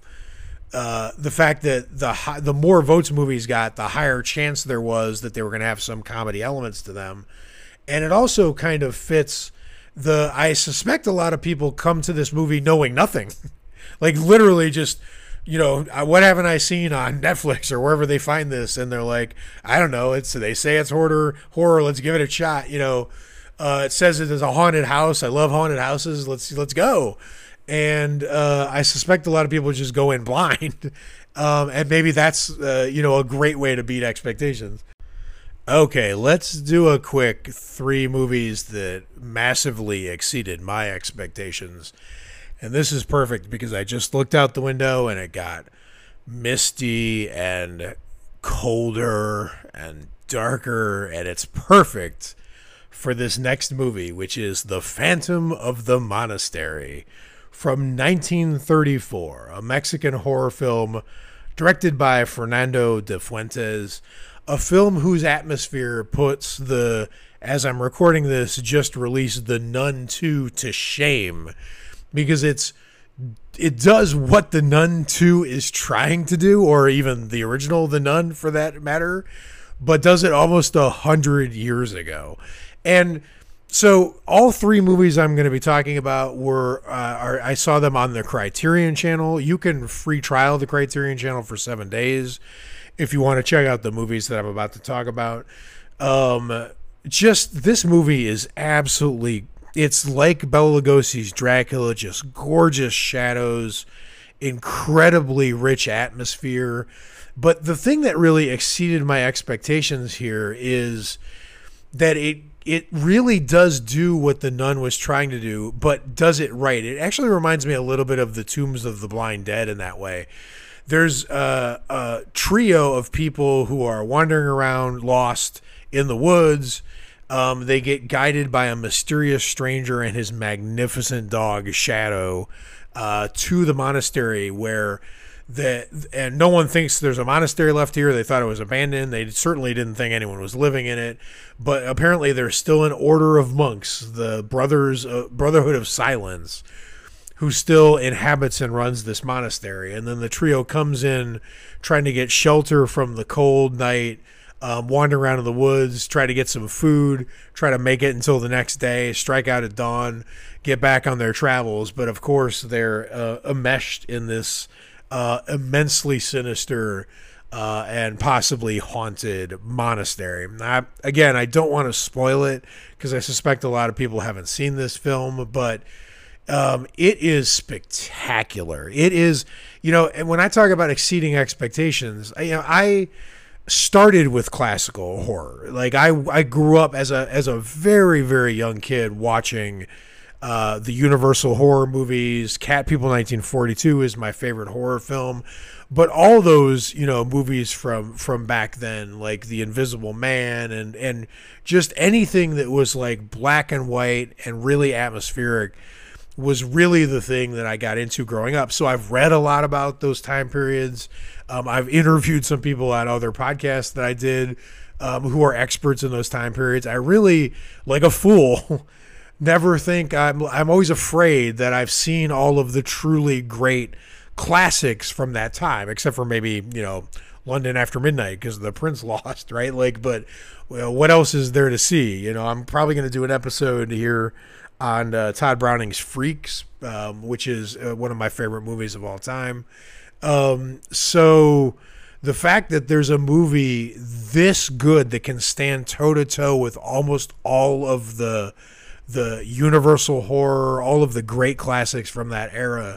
Uh, the fact that the high, the more votes movies got, the higher chance there was that they were going to have some comedy elements to them. And it also kind of fits the, I suspect a lot of people come to this movie knowing nothing. Like literally just, you know, what haven't I seen on Netflix or wherever they find this? And they're like, I don't know. It's, they say it's horror, horror. Let's give it a shot. You know, uh, it says it is a haunted house. I love haunted houses. Let's, let's go. And uh, I suspect a lot of people just go in blind. Um, and maybe that's, uh, you know, a great way to beat expectations. Okay, let's do a quick three movies that massively exceeded my expectations. And this is perfect because I just looked out the window and it got misty and colder and darker. And it's perfect for this next movie, which is The Phantom of the Monastery. From nineteen thirty-four, a Mexican horror film directed by Fernando de Fuentes, a film whose atmosphere puts the, as I'm recording this, just released The Nun two to shame, because it's it does what The Nun two is trying to do, or even the original The Nun for that matter, but does it almost a hundred years ago. And so all three movies I'm going to be talking about were, uh, are, I saw them on the Criterion Channel. You can free trial the Criterion Channel for seven days if you want to check out the movies that I'm about to talk about. Um, just, this movie is absolutely, it's like Bela Lugosi's Dracula, just gorgeous shadows, incredibly rich atmosphere. But the thing that really exceeded my expectations here is that it It really does do what The Nun was trying to do, but does it right. It actually reminds me a little bit of the Tombs of the Blind Dead in that way. There's a, a trio of people who are wandering around lost in the woods. Um, they get guided by a mysterious stranger and his magnificent dog, Shadow, uh, to the monastery where that, and no one thinks there's a monastery left here. They thought it was abandoned. They certainly didn't think anyone was living in it, but apparently there's still an order of monks, the brothers, uh, Brotherhood of Silence, who still inhabits and runs this monastery. And then the trio comes in trying to get shelter from the cold night, um, wander around in the woods, try to get some food, try to make it until the next day, strike out at dawn, get back on their travels. But of course they're uh, enmeshed in this Uh, immensely sinister uh, and possibly haunted monastery. I, again, I don't want to spoil it because I suspect a lot of people haven't seen this film, but um, it is spectacular. It is, you know, and when I talk about exceeding expectations, I, you know, I started with classical horror. Like I, I grew up as a as a very very young kid watching Uh, the Universal horror movies. Cat People nineteen forty-two is my favorite horror film, but all those, you know, movies from from back then, like The Invisible Man and and just anything that was like black and white and really atmospheric, was really the thing that I got into growing up. So I've read a lot about those time periods. Um, I've interviewed some people on other podcasts that I did um, who are experts in those time periods. I really, like a fool, never think I'm, I'm always afraid that I've seen all of the truly great classics from that time, except for maybe, you know, London After Midnight because the Prince lost, right? Like, but well, what else is there to see? You know, I'm probably going to do an episode here on uh, Todd Browning's Freaks, um, which is uh, one of my favorite movies of all time. Um, so the fact that there's a movie this good that can stand toe to toe with almost all of the the Universal horror, all of the great classics from that era,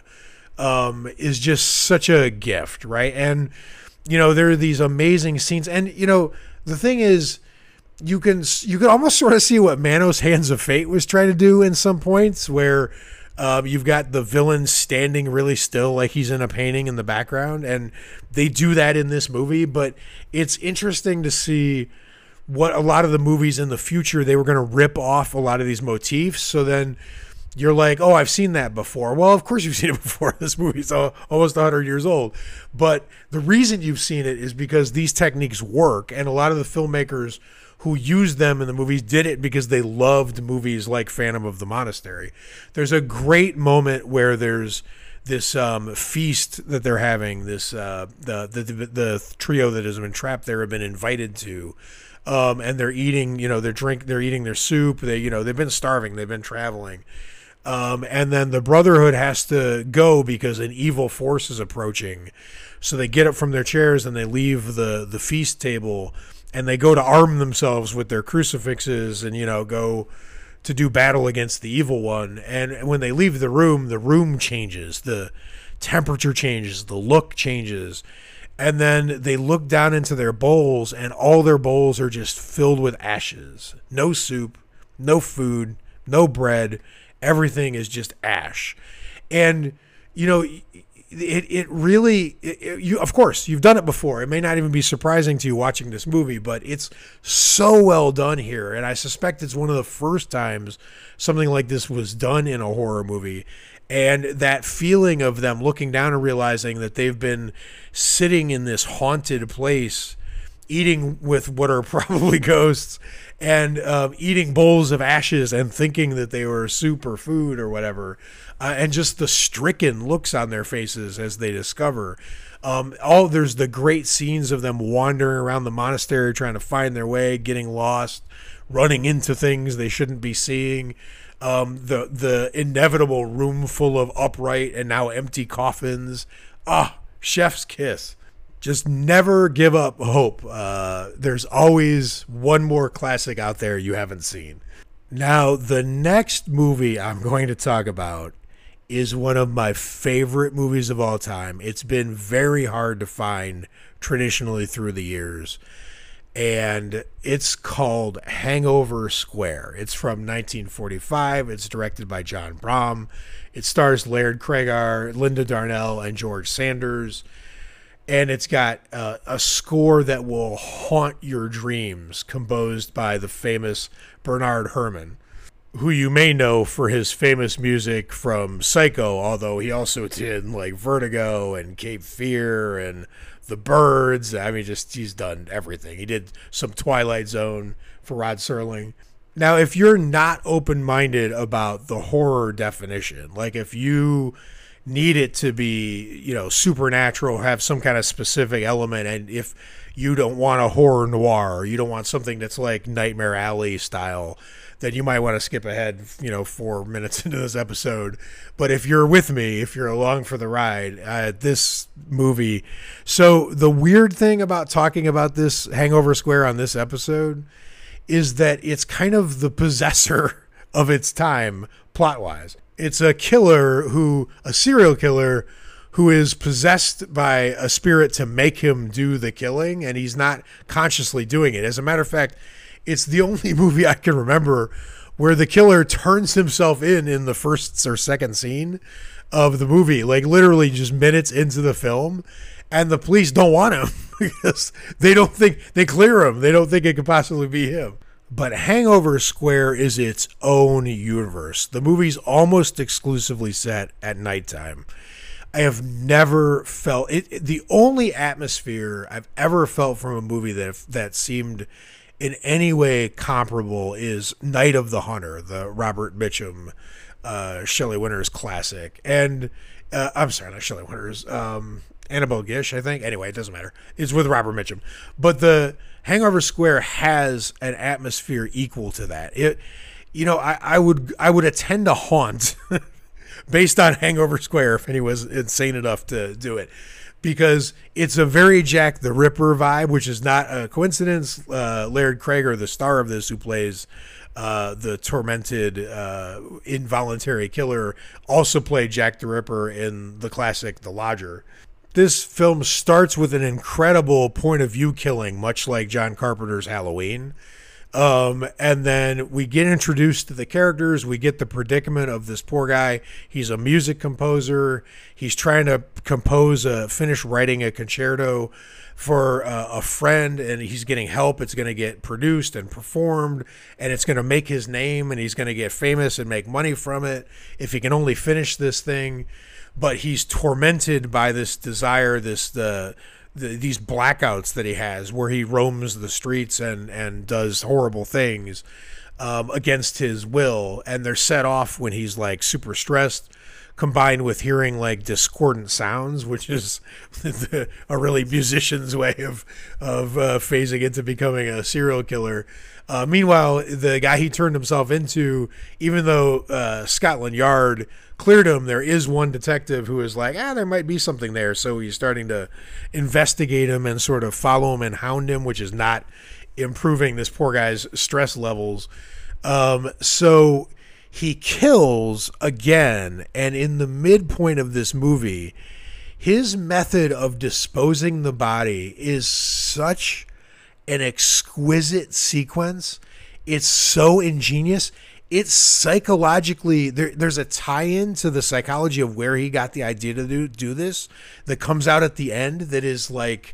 um, is just such a gift, right? And you know, there are these amazing scenes, and you know, the thing is, you can you can almost sort of see what Manos Hands of Fate was trying to do in some points, where um, you've got the villain standing really still like he's in a painting in the background, and they do that in this movie. But it's interesting to see what a lot of the movies in the future, they were going to rip off a lot of these motifs. So then you're like, oh, I've seen that before. Well, of course you've seen it before. This movie's almost one hundred years old. But the reason you've seen it is because these techniques work, and a lot of the filmmakers who used them in the movies did it because they loved movies like Phantom of the Monastery. There's a great moment where there's this um, feast that they're having, this uh, the, the the trio that has been trapped there have been invited to, um, and they're eating, you know, they're drink, they're eating their soup. They, you know, they've been starving, they've been traveling, um, and then the Brotherhood has to go because an evil force is approaching. So they get up from their chairs and they leave the the feast table. And they go to arm themselves with their crucifixes and, you know, go to do battle against the evil one. And when they leave the room, the room changes, the temperature changes, the look changes. And then they look down into their bowls, and all their bowls are just filled with ashes. No soup, no food, no bread. Everything is just ash. And, you know, It it really, it, it, you of course, you've done it before. It may not even be surprising to you watching this movie, but it's so well done here. And I suspect it's one of the first times something like this was done in a horror movie. And that feeling of them looking down and realizing that they've been sitting in this haunted place, eating with what are probably ghosts, and um, eating bowls of ashes and thinking that they were soup or food or whatever. Uh, and just the stricken looks on their faces as they discover. Um, all there's the great scenes of them wandering around the monastery trying to find their way, getting lost, running into things they shouldn't be seeing. Um, the the inevitable room full of upright and now empty coffins. Ah, chef's kiss. Just never give up hope. Uh, there's always one more classic out there you haven't seen. Now, the next movie I'm going to talk about is one of my favorite movies of all time. It's been very hard to find traditionally through the years. And it's called Hangover Square. It's from nineteen forty-five. It's directed by John Bram. It stars Laird Cregar, Linda Darnell, and George Sanders. And it's got uh, a score that will haunt your dreams, composed by the famous Bernard Herrmann, who you may know for his famous music from Psycho, although he also did like Vertigo and Cape Fear and The Birds. I mean, just he's done everything. He did some Twilight Zone for Rod Serling. Now, if you're not open-minded about the horror definition, like if you need it to be, you know, supernatural, have some kind of specific element, and if you don't want a horror noir, or you don't want something that's like Nightmare Alley style, then you might want to skip ahead, you know, four minutes into this episode. But if you're with me, if you're along for the ride, uh, this movie. So the weird thing about talking about this Hangover Square on this episode is that it's kind of the possessor of its time plot-wise. It's a killer who, a serial killer who is possessed by a spirit to make him do the killing, and he's not consciously doing it. As a matter of fact, it's the only movie I can remember where the killer turns himself in in the first or second scene of the movie, like literally just minutes into the film, and the police don't want him because they don't think, they clear him. They don't think it could possibly be him. But Hangover Square is its own universe. The movie's almost exclusively set at nighttime. I have never felt it. it- The only atmosphere I've ever felt from a movie that that seemed in any way comparable is Night of the Hunter, the Robert Mitchum, uh, Shelley Winters classic. And uh, I'm sorry, not Shelley Winters, um, Annabelle Gish, I think. Anyway, it doesn't matter. It's with Robert Mitchum. But the Hangover Square has an atmosphere equal to that. It, you know, I, I would I would attend a haunt based on Hangover Square if anyone was insane enough to do it, because it's a very Jack the Ripper vibe, which is not a coincidence. Uh, Laird Krager, the star of this, who plays uh, the tormented uh, involuntary killer, also played Jack the Ripper in the classic The Lodger. This film starts with an incredible point of view killing, much like John Carpenter's Halloween. Um, and then we get introduced to the characters. We get the predicament of this poor guy. He's a music composer. He's trying to compose a finish writing a concerto for uh, a friend, and he's getting help. It's going to get produced and performed, and it's going to make his name, and he's going to get famous and make money from it if he can only finish this thing. But he's tormented by this desire, this the, the these blackouts that he has, where he roams the streets and and does horrible things um, against his will, and they're set off when he's like super stressed, combined with hearing like discordant sounds, which is the, a really musician's way of of uh, phasing into becoming a serial killer. Uh, meanwhile, the guy he turned himself into, even though uh, Scotland Yard cleared him, there is one detective who is like, ah, there might be something there. So he's starting to investigate him and sort of follow him and hound him, which is not improving this poor guy's stress levels. Um, so he kills again. And in the midpoint of this movie, his method of disposing the body is such an exquisite sequence. It's so ingenious. It's psychologically, there, there's a tie-in to the psychology of where he got the idea to do, do this that comes out at the end that is like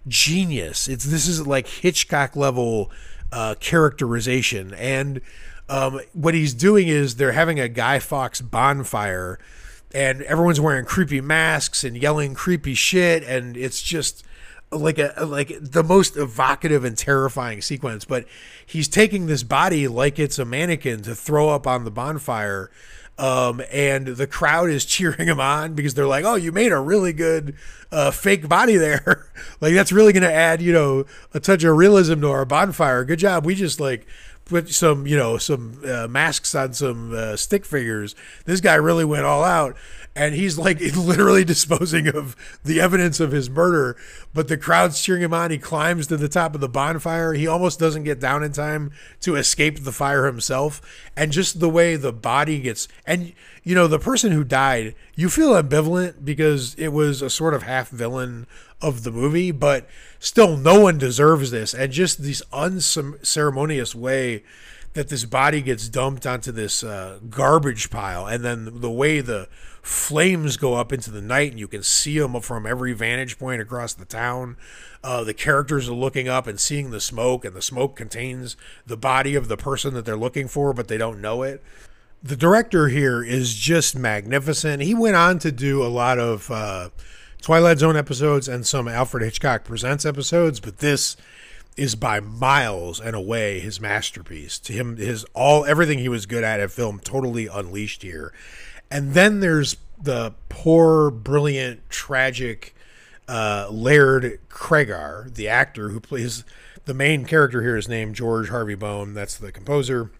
genius. It's this is like Hitchcock level uh, characterization. And um, what he's doing is they're having a Guy Fawkes bonfire, and everyone's wearing creepy masks and yelling creepy shit, and it's just like a like the most evocative and terrifying sequence. But he's taking this body like it's a mannequin to throw up on the bonfire, um, and the crowd is cheering him on because they're like, "Oh, you made a really good uh, fake body there. Like that's really going to add, you know, a touch of realism to our bonfire. Good job. We just like put some, you know, some uh, masks on some uh, stick figures. This guy really went all out." And he's like literally disposing of the evidence of his murder, but the crowd's cheering him on. He climbs to the top of the bonfire. He almost doesn't get down in time to escape the fire himself. And just the way the body gets, and you know, the person who died, you feel ambivalent because it was a sort of half villain of the movie, but still no one deserves this. And just this unceremonious way that this body gets dumped onto this uh, garbage pile, and then the way the flames go up into the night and you can see them from every vantage point across the town. Uh, the characters are looking up and seeing the smoke, and the smoke contains the body of the person that they're looking for, but they don't know it. The director here is just magnificent. He went on to do a lot of uh, Twilight Zone episodes and some Alfred Hitchcock Presents episodes, but this is by miles and away his masterpiece. To him, his all everything he was good at at film totally unleashed here. And then there's the poor, brilliant, tragic uh, Laird Krager, the actor who plays the main character here is named George Harvey Bone. That's the composer.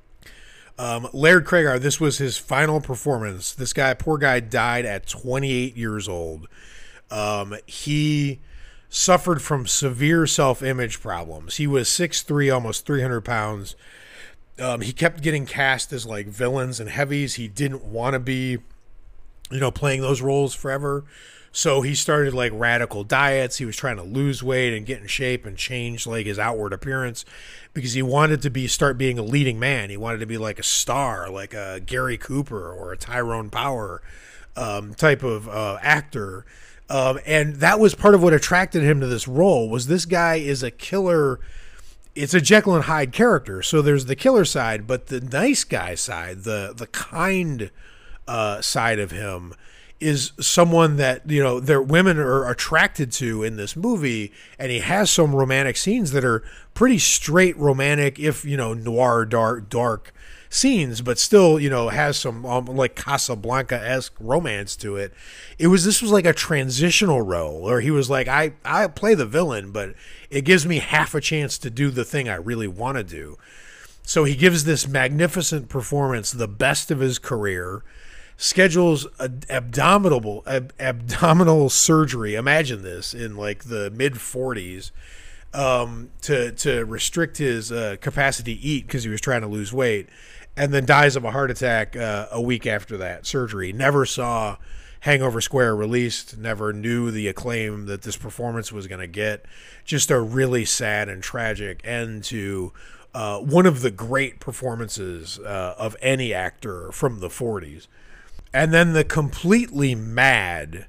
Um, Laird Krager, this was his final performance. This guy, poor guy, died at twenty-eight years old. Um, he suffered from severe self-image problems. He was six three, almost three hundred pounds. Um, he kept getting cast as like villains and heavies. He didn't want to be, you know, playing those roles forever. So he started like radical diets. He was trying to lose weight and get in shape and change like his outward appearance because he wanted to be start being a leading man. He wanted to be like a star, like a Gary Cooper or a Tyrone Power um, type of uh, actor. Um, and that was part of what attracted him to this role. Was this guy is a killer it's a Jekyll and Hyde character. So there's the killer side, but the nice guy side, the the kind uh, side of him, is someone that, you know, their women are attracted to in this movie, and he has some romantic scenes that are pretty straight romantic, if, you know, noir dark dark scenes, but still, you know, has some um, like Casablanca-esque romance to it. It was this was like a transitional role, or he was like, I I play the villain, but it gives me half a chance to do the thing I really want to do. So he gives this magnificent performance, the best of his career. Schedules ab- abdominal ab- abdominal surgery. Imagine this in like the mid forties, um, to to restrict his uh, capacity to eat because he was trying to lose weight, and then dies of a heart attack uh, a week after that surgery. Never saw Hangover Square released. Never knew the acclaim that this performance was going to get. Just a really sad and tragic end to uh, one of the great performances uh, of any actor from the forties. And then the completely mad,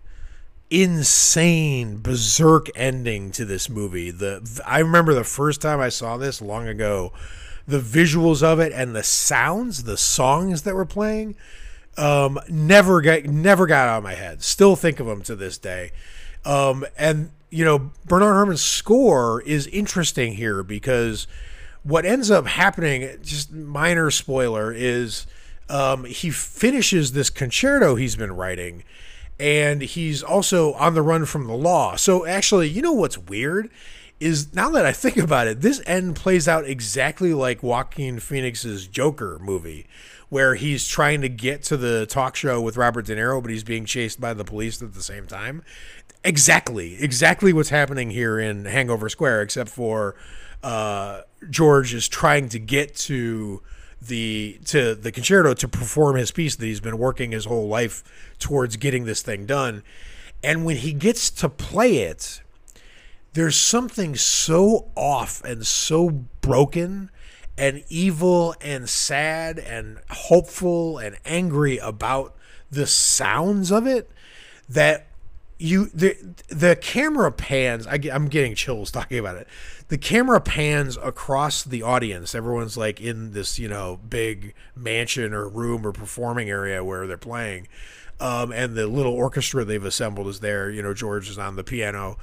insane, berserk ending to this movie. The I remember the first time I saw this long ago, the visuals of it and the sounds, the songs that were playing, um, never got never got out of my head. Still think of them to this day. Um, and you know, Bernard Herrmann's score is interesting here because what ends up happening, just minor spoiler, is Um, he finishes this concerto he's been writing, and he's also on the run from the law. So actually, you know what's weird is, now that I think about it, this end plays out exactly like Joaquin Phoenix's Joker movie, where he's trying to get to the talk show with Robert De Niro, but he's being chased by the police at the same time. Exactly, exactly what's happening here in Hangover Square, except for uh, George is trying to get to the to the concerto to perform his piece that he's been working his whole life towards getting this thing done. And when he gets to play it, there's something so off and so broken and evil and sad and hopeful and angry about the sounds of it that you the the camera pans. I, I'm getting chills talking about it. The camera pans across the audience. Everyone's like in this, you know, big mansion or room or performing area where they're playing. Um, and the little orchestra they've assembled is there. You know, George is on the piano.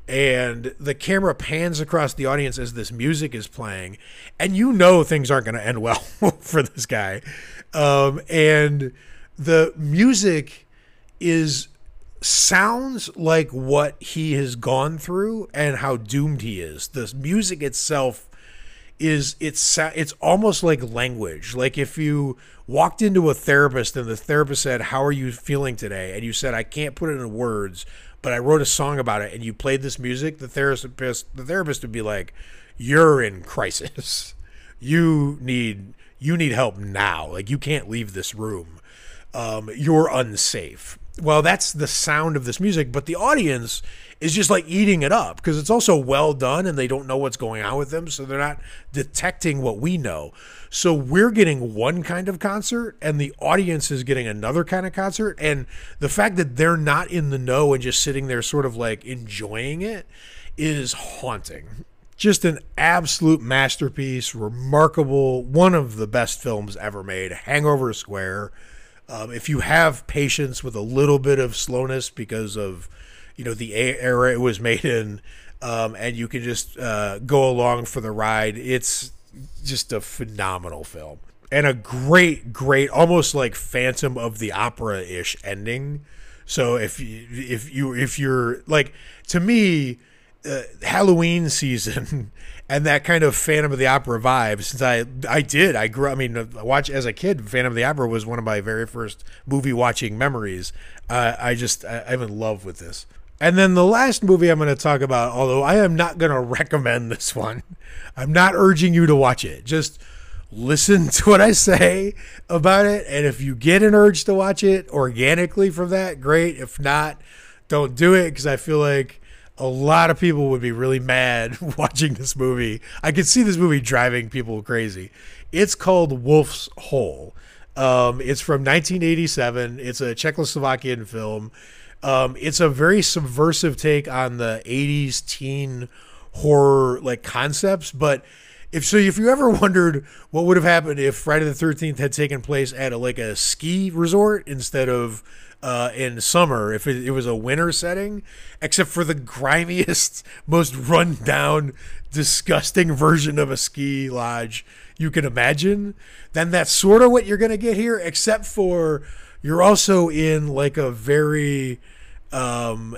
And the camera pans across the audience as this music is playing. And you know things aren't going to end well for this guy. Um, and the music is... sounds like what he has gone through and how doomed he is. The music itself is it's it's almost like language. Like if you walked into a therapist and the therapist said, "How are you feeling today?" and you said, "I can't put it in words, but I wrote a song about it," and you played this music, the therapist the therapist would be like, "You're in crisis. You need you need help now. Like you can't leave this room. Um, you're unsafe." Well, that's the sound of this music, but the audience is just like eating it up because it's also well done and they don't know what's going on with them, so they're not detecting what we know. So we're getting one kind of concert and the audience is getting another kind of concert, and the fact that they're not in the know and just sitting there sort of like enjoying it is haunting. Just an absolute masterpiece, remarkable, one of the best films ever made, Hangover Square. Um, if you have patience with a little bit of slowness because of, you know, the era it was made in, um, and you can just uh, go along for the ride, it's just a phenomenal film. And a great, great, almost like Phantom of the Opera-ish ending. So if you, if you, if you're like, to me, uh, Halloween season and that kind of Phantom of the Opera vibe, since I I did I grew I mean I watch as a kid, Phantom of the Opera was one of my very first movie watching memories. uh, I just I, I'm in love with this. And then the last movie I'm going to talk about, although I am not going to recommend this one, I'm not urging you to watch it, just listen to what I say about it, and if you get an urge to watch it organically from that, great. If not, don't do it, because I feel like a lot of people would be really mad watching this movie. I could see this movie driving people crazy. It's called Wolf's Hole. Um, it's from nineteen eighty-seven. It's a Czechoslovakian film. Um, it's a very subversive take on the eighties teen horror like concepts, but if so, if you ever wondered what would have happened if Friday the thirteenth had taken place at a, like a ski resort instead of uh, in summer, if it, it was a winter setting, except for the grimiest, most run down, disgusting version of a ski lodge you can imagine, then that's sort of what you're going to get here, except for you're also in like a very um,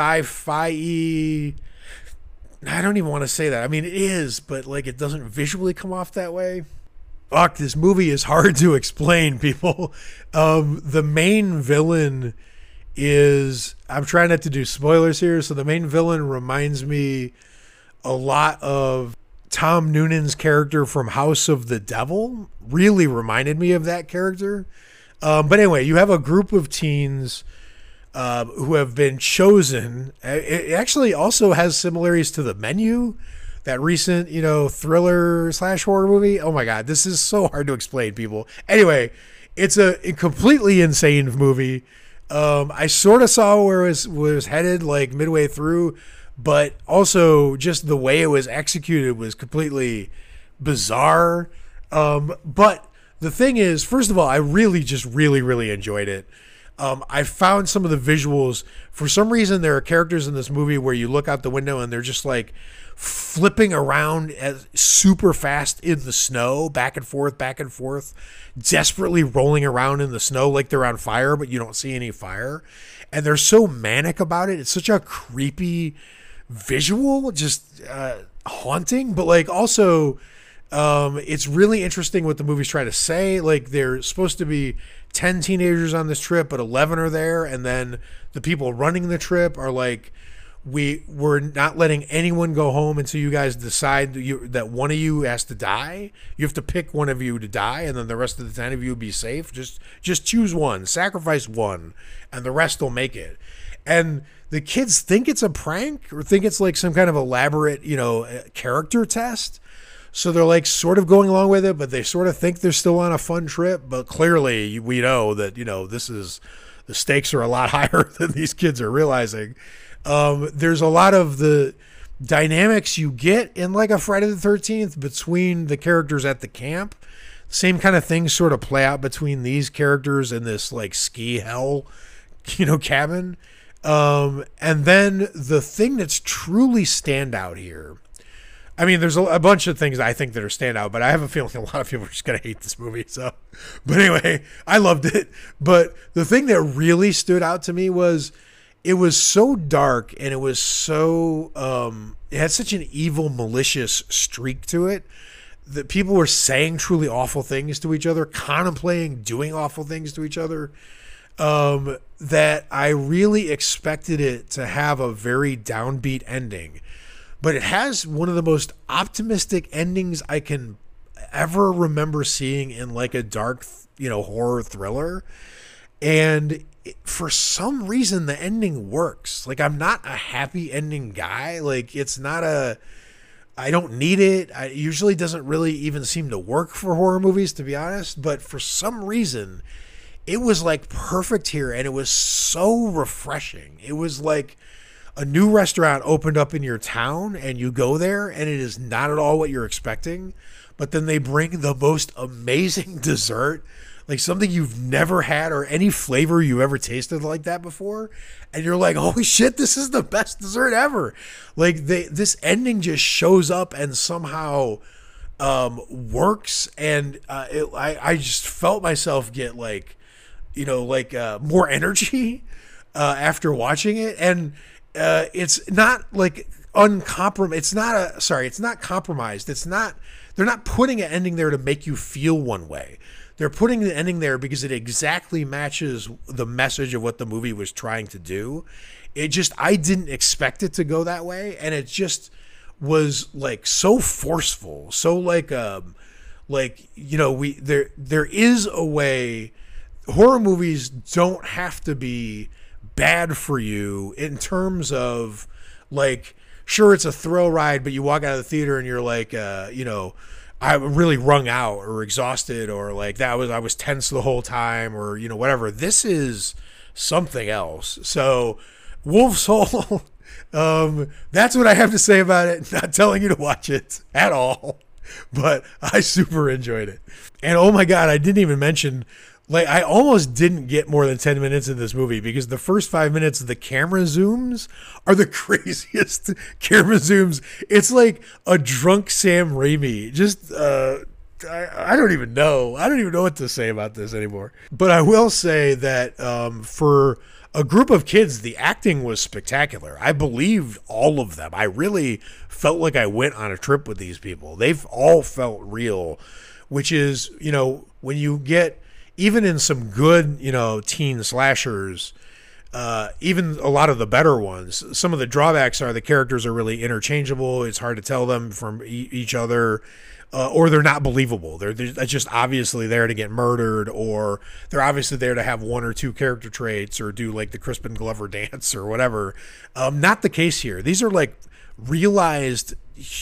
sci-fi-y, I don't even want to say that. I mean, it is, but like it doesn't visually come off that way. Fuck, this movie is hard to explain, people. Um, the main villain is, I'm trying not to do spoilers here, so the main villain reminds me a lot of Tom Noonan's character from House of the Devil. Really reminded me of that character. Um, but anyway, you have a group of teens uh, who have been chosen. It actually also has similarities to The Menu, that recent, you know, thriller slash horror movie. Oh my God, this is so hard to explain, people. Anyway, it's a, a completely insane movie. Um, I sort of saw where it was, was headed like midway through, but also just the way it was executed was completely bizarre. Um, but the thing is, first of all, I really just really, really enjoyed it. Um, I found some of the visuals, for some reason, there are characters in this movie where you look out the window and they're just like flipping around as super fast in the snow, back and forth, back and forth, desperately rolling around in the snow like they're on fire, but you don't see any fire. And they're so manic about it. It's such a creepy visual, just uh, haunting, but like also um, it's really interesting what the movie's trying to say. Like they're supposed to be ten teenagers on this trip, but eleven are there. And then the people running the trip are like, we we're not letting anyone go home until you guys decide that, you, that one of you has to die. You have to pick one of you to die, and then the rest of the ten of you will be safe. Just just choose one, sacrifice one, and the rest will make it. And the kids think it's a prank or think it's like some kind of elaborate, you know, character test. So they're like sort of going along with it, but they sort of think they're still on a fun trip. But clearly we know that, you know, this is, the stakes are a lot higher than these kids are realizing. Um, there's a lot of the dynamics you get in like a Friday the thirteenth between the characters at the camp. Same kind of things sort of play out between these characters in this like ski hell, you know, cabin. Um, and then the thing that's truly standout here, I mean, there's a, a bunch of things I think that are standout, but I have a feeling a lot of people are just going to hate this movie. So, but anyway, I loved it. But the thing that really stood out to me was it was so dark and it was so, um, it had such an evil, malicious streak to it that people were saying truly awful things to each other, contemplating doing awful things to each other, um, that I really expected it to have a very downbeat ending. But it has one of the most optimistic endings I can ever remember seeing in like a dark, you know, horror thriller. And it, for some reason, the ending works. Like, I'm not a happy ending guy. Like, it's not a, I don't need it. I, it usually doesn't really even seem to work for horror movies, to be honest. But for some reason, it was like perfect here. And it was so refreshing. It was like a new restaurant opened up in your town and you go there and it is not at all what you're expecting, but then they bring the most amazing dessert, like something you've never had or any flavor you ever tasted like that before. And you're like, holy shit, this is the best dessert ever. Like they, this ending just shows up and somehow um, works. And uh, it, I, I just felt myself get like, you know, like uh, more energy uh, after watching it. And Uh, it's not like uncompromised. It's not a, sorry, it's not compromised. It's not, they're not putting an ending there to make you feel one way. They're putting the ending there because it exactly matches the message of what the movie was trying to do. It just, I didn't expect it to go that way. And it just was like so forceful. So like, um, like, you know, we, there, there is a way. Horror movies don't have to be bad for you in terms of like, sure, it's a thrill ride, but you walk out of the theater and you're like, uh, you know, I'm really wrung out or exhausted or like that was, I was tense the whole time or, you know, whatever. This is something else. So Wolf's Hole, um, that's what I have to say about it. Not telling you to watch it at all. but I super enjoyed it. And oh my God, I didn't even mention, like, I almost didn't get more than ten minutes in this movie because the first five minutes of the camera zooms are the craziest camera zooms. It's like a drunk Sam Raimi. Just, uh, I, I don't even know. I don't even know what to say about this anymore. But I will say that um, for a group of kids, the acting was spectacular. I believed all of them. I really felt like I went on a trip with these people. They've all felt real, which is, you know, when you get, even in some good, you know, teen slashers, uh, even a lot of the better ones, some of the drawbacks are the characters are really interchangeable. It's hard to tell them from e- each other. Uh, or they're not believable. They're, they're just obviously there to get murdered, or they're obviously there to have one or two character traits or do like the Crispin Glover dance or whatever. Um, not the case here. These are like realized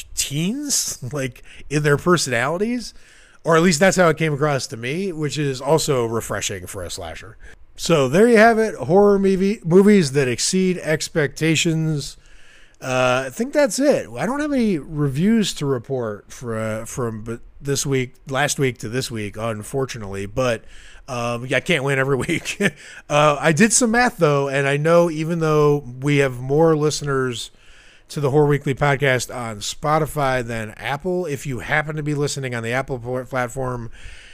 teens, like in their personalities, or at least that's how it came across to me, which is also refreshing for a slasher. So there you have it. Horror movie movies that exceed expectations. Uh, I think that's it. I don't have any reviews to report for uh, from this week, last week to this weweek, unfortunately. But um, yeah, I can't win every week. uh, I did some math though, and I know even though we have more listeners to the Horror Weekly podcast on Spotify than Apple, if you happen to be listening on the Apple platform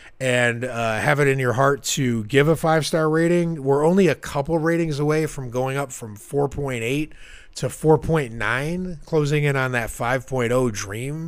and uh, have it in your heart to give a five star rating, we're only a couple ratings away from going up from four point eight to four point nine, closing in on that five point oh dream.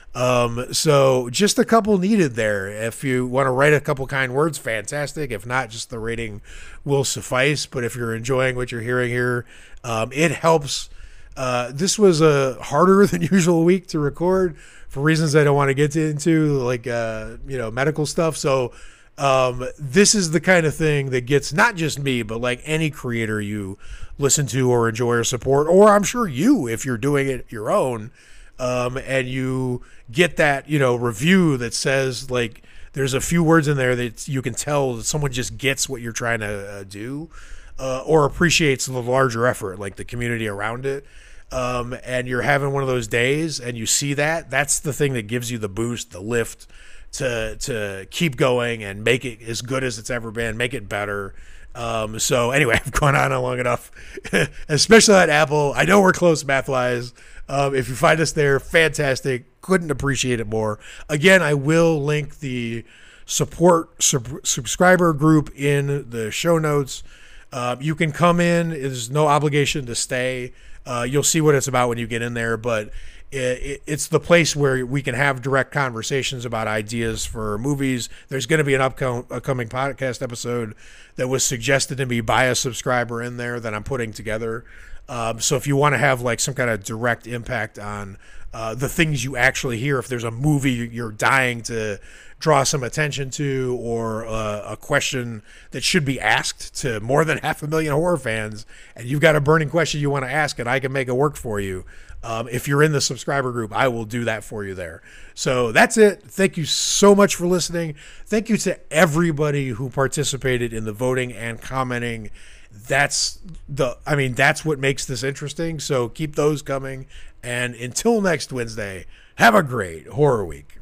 Um, so just a couple needed there. If you want to write a couple kind words, fantastic. If not, just the rating will suffice. But if you're enjoying what you're hearing here, um, it helps. Uh, this was a harder than usual week to record for reasons I don't want to get into, like, uh, you know, medical stuff. So Um, this is the kind of thing that gets not just me, but like any creator you listen to or enjoy or support, or I'm sure you, if you're doing it your own, um, and you get that, you know, review that says like, there's a few words in there that you can tell that someone just gets what you're trying to uh, do, uh, or appreciates the larger effort, like the community around it. Um, and you're having one of those days and you see that, that's the thing that gives you the boost, the lift, to to keep going and make it as good as it's ever been, make it better. Um, so anyway, I've gone on long enough, especially at Apple. I know we're close math-wise. Um, if you find us there, fantastic. Couldn't appreciate it more. Again, I will link the support sub- subscriber group in the show notes. Um, you can come in. There's no obligation to stay. Uh, you'll see what it's about when you get in there, but it's the place where we can have direct conversations about ideas for movies. There's going to be an upcoming, upcoming podcast episode that was suggested to me by a subscriber in there that I'm putting together. Um, so if you want to have like some kind of direct impact on uh, the things you actually hear, if there's a movie you're dying to draw some attention to, or uh, a question that should be asked to more than half a million horror fans, and you've got a burning question you want to ask, and I can make it work for you. Um, if you're in the subscriber group, I will do that for you there. So that's it. Thank you so much for listening. Thank you to everybody who participated in the voting and commenting. That's the, I mean, that's what makes this interesting. So keep those coming. And until next Wednesday, have a great horror week.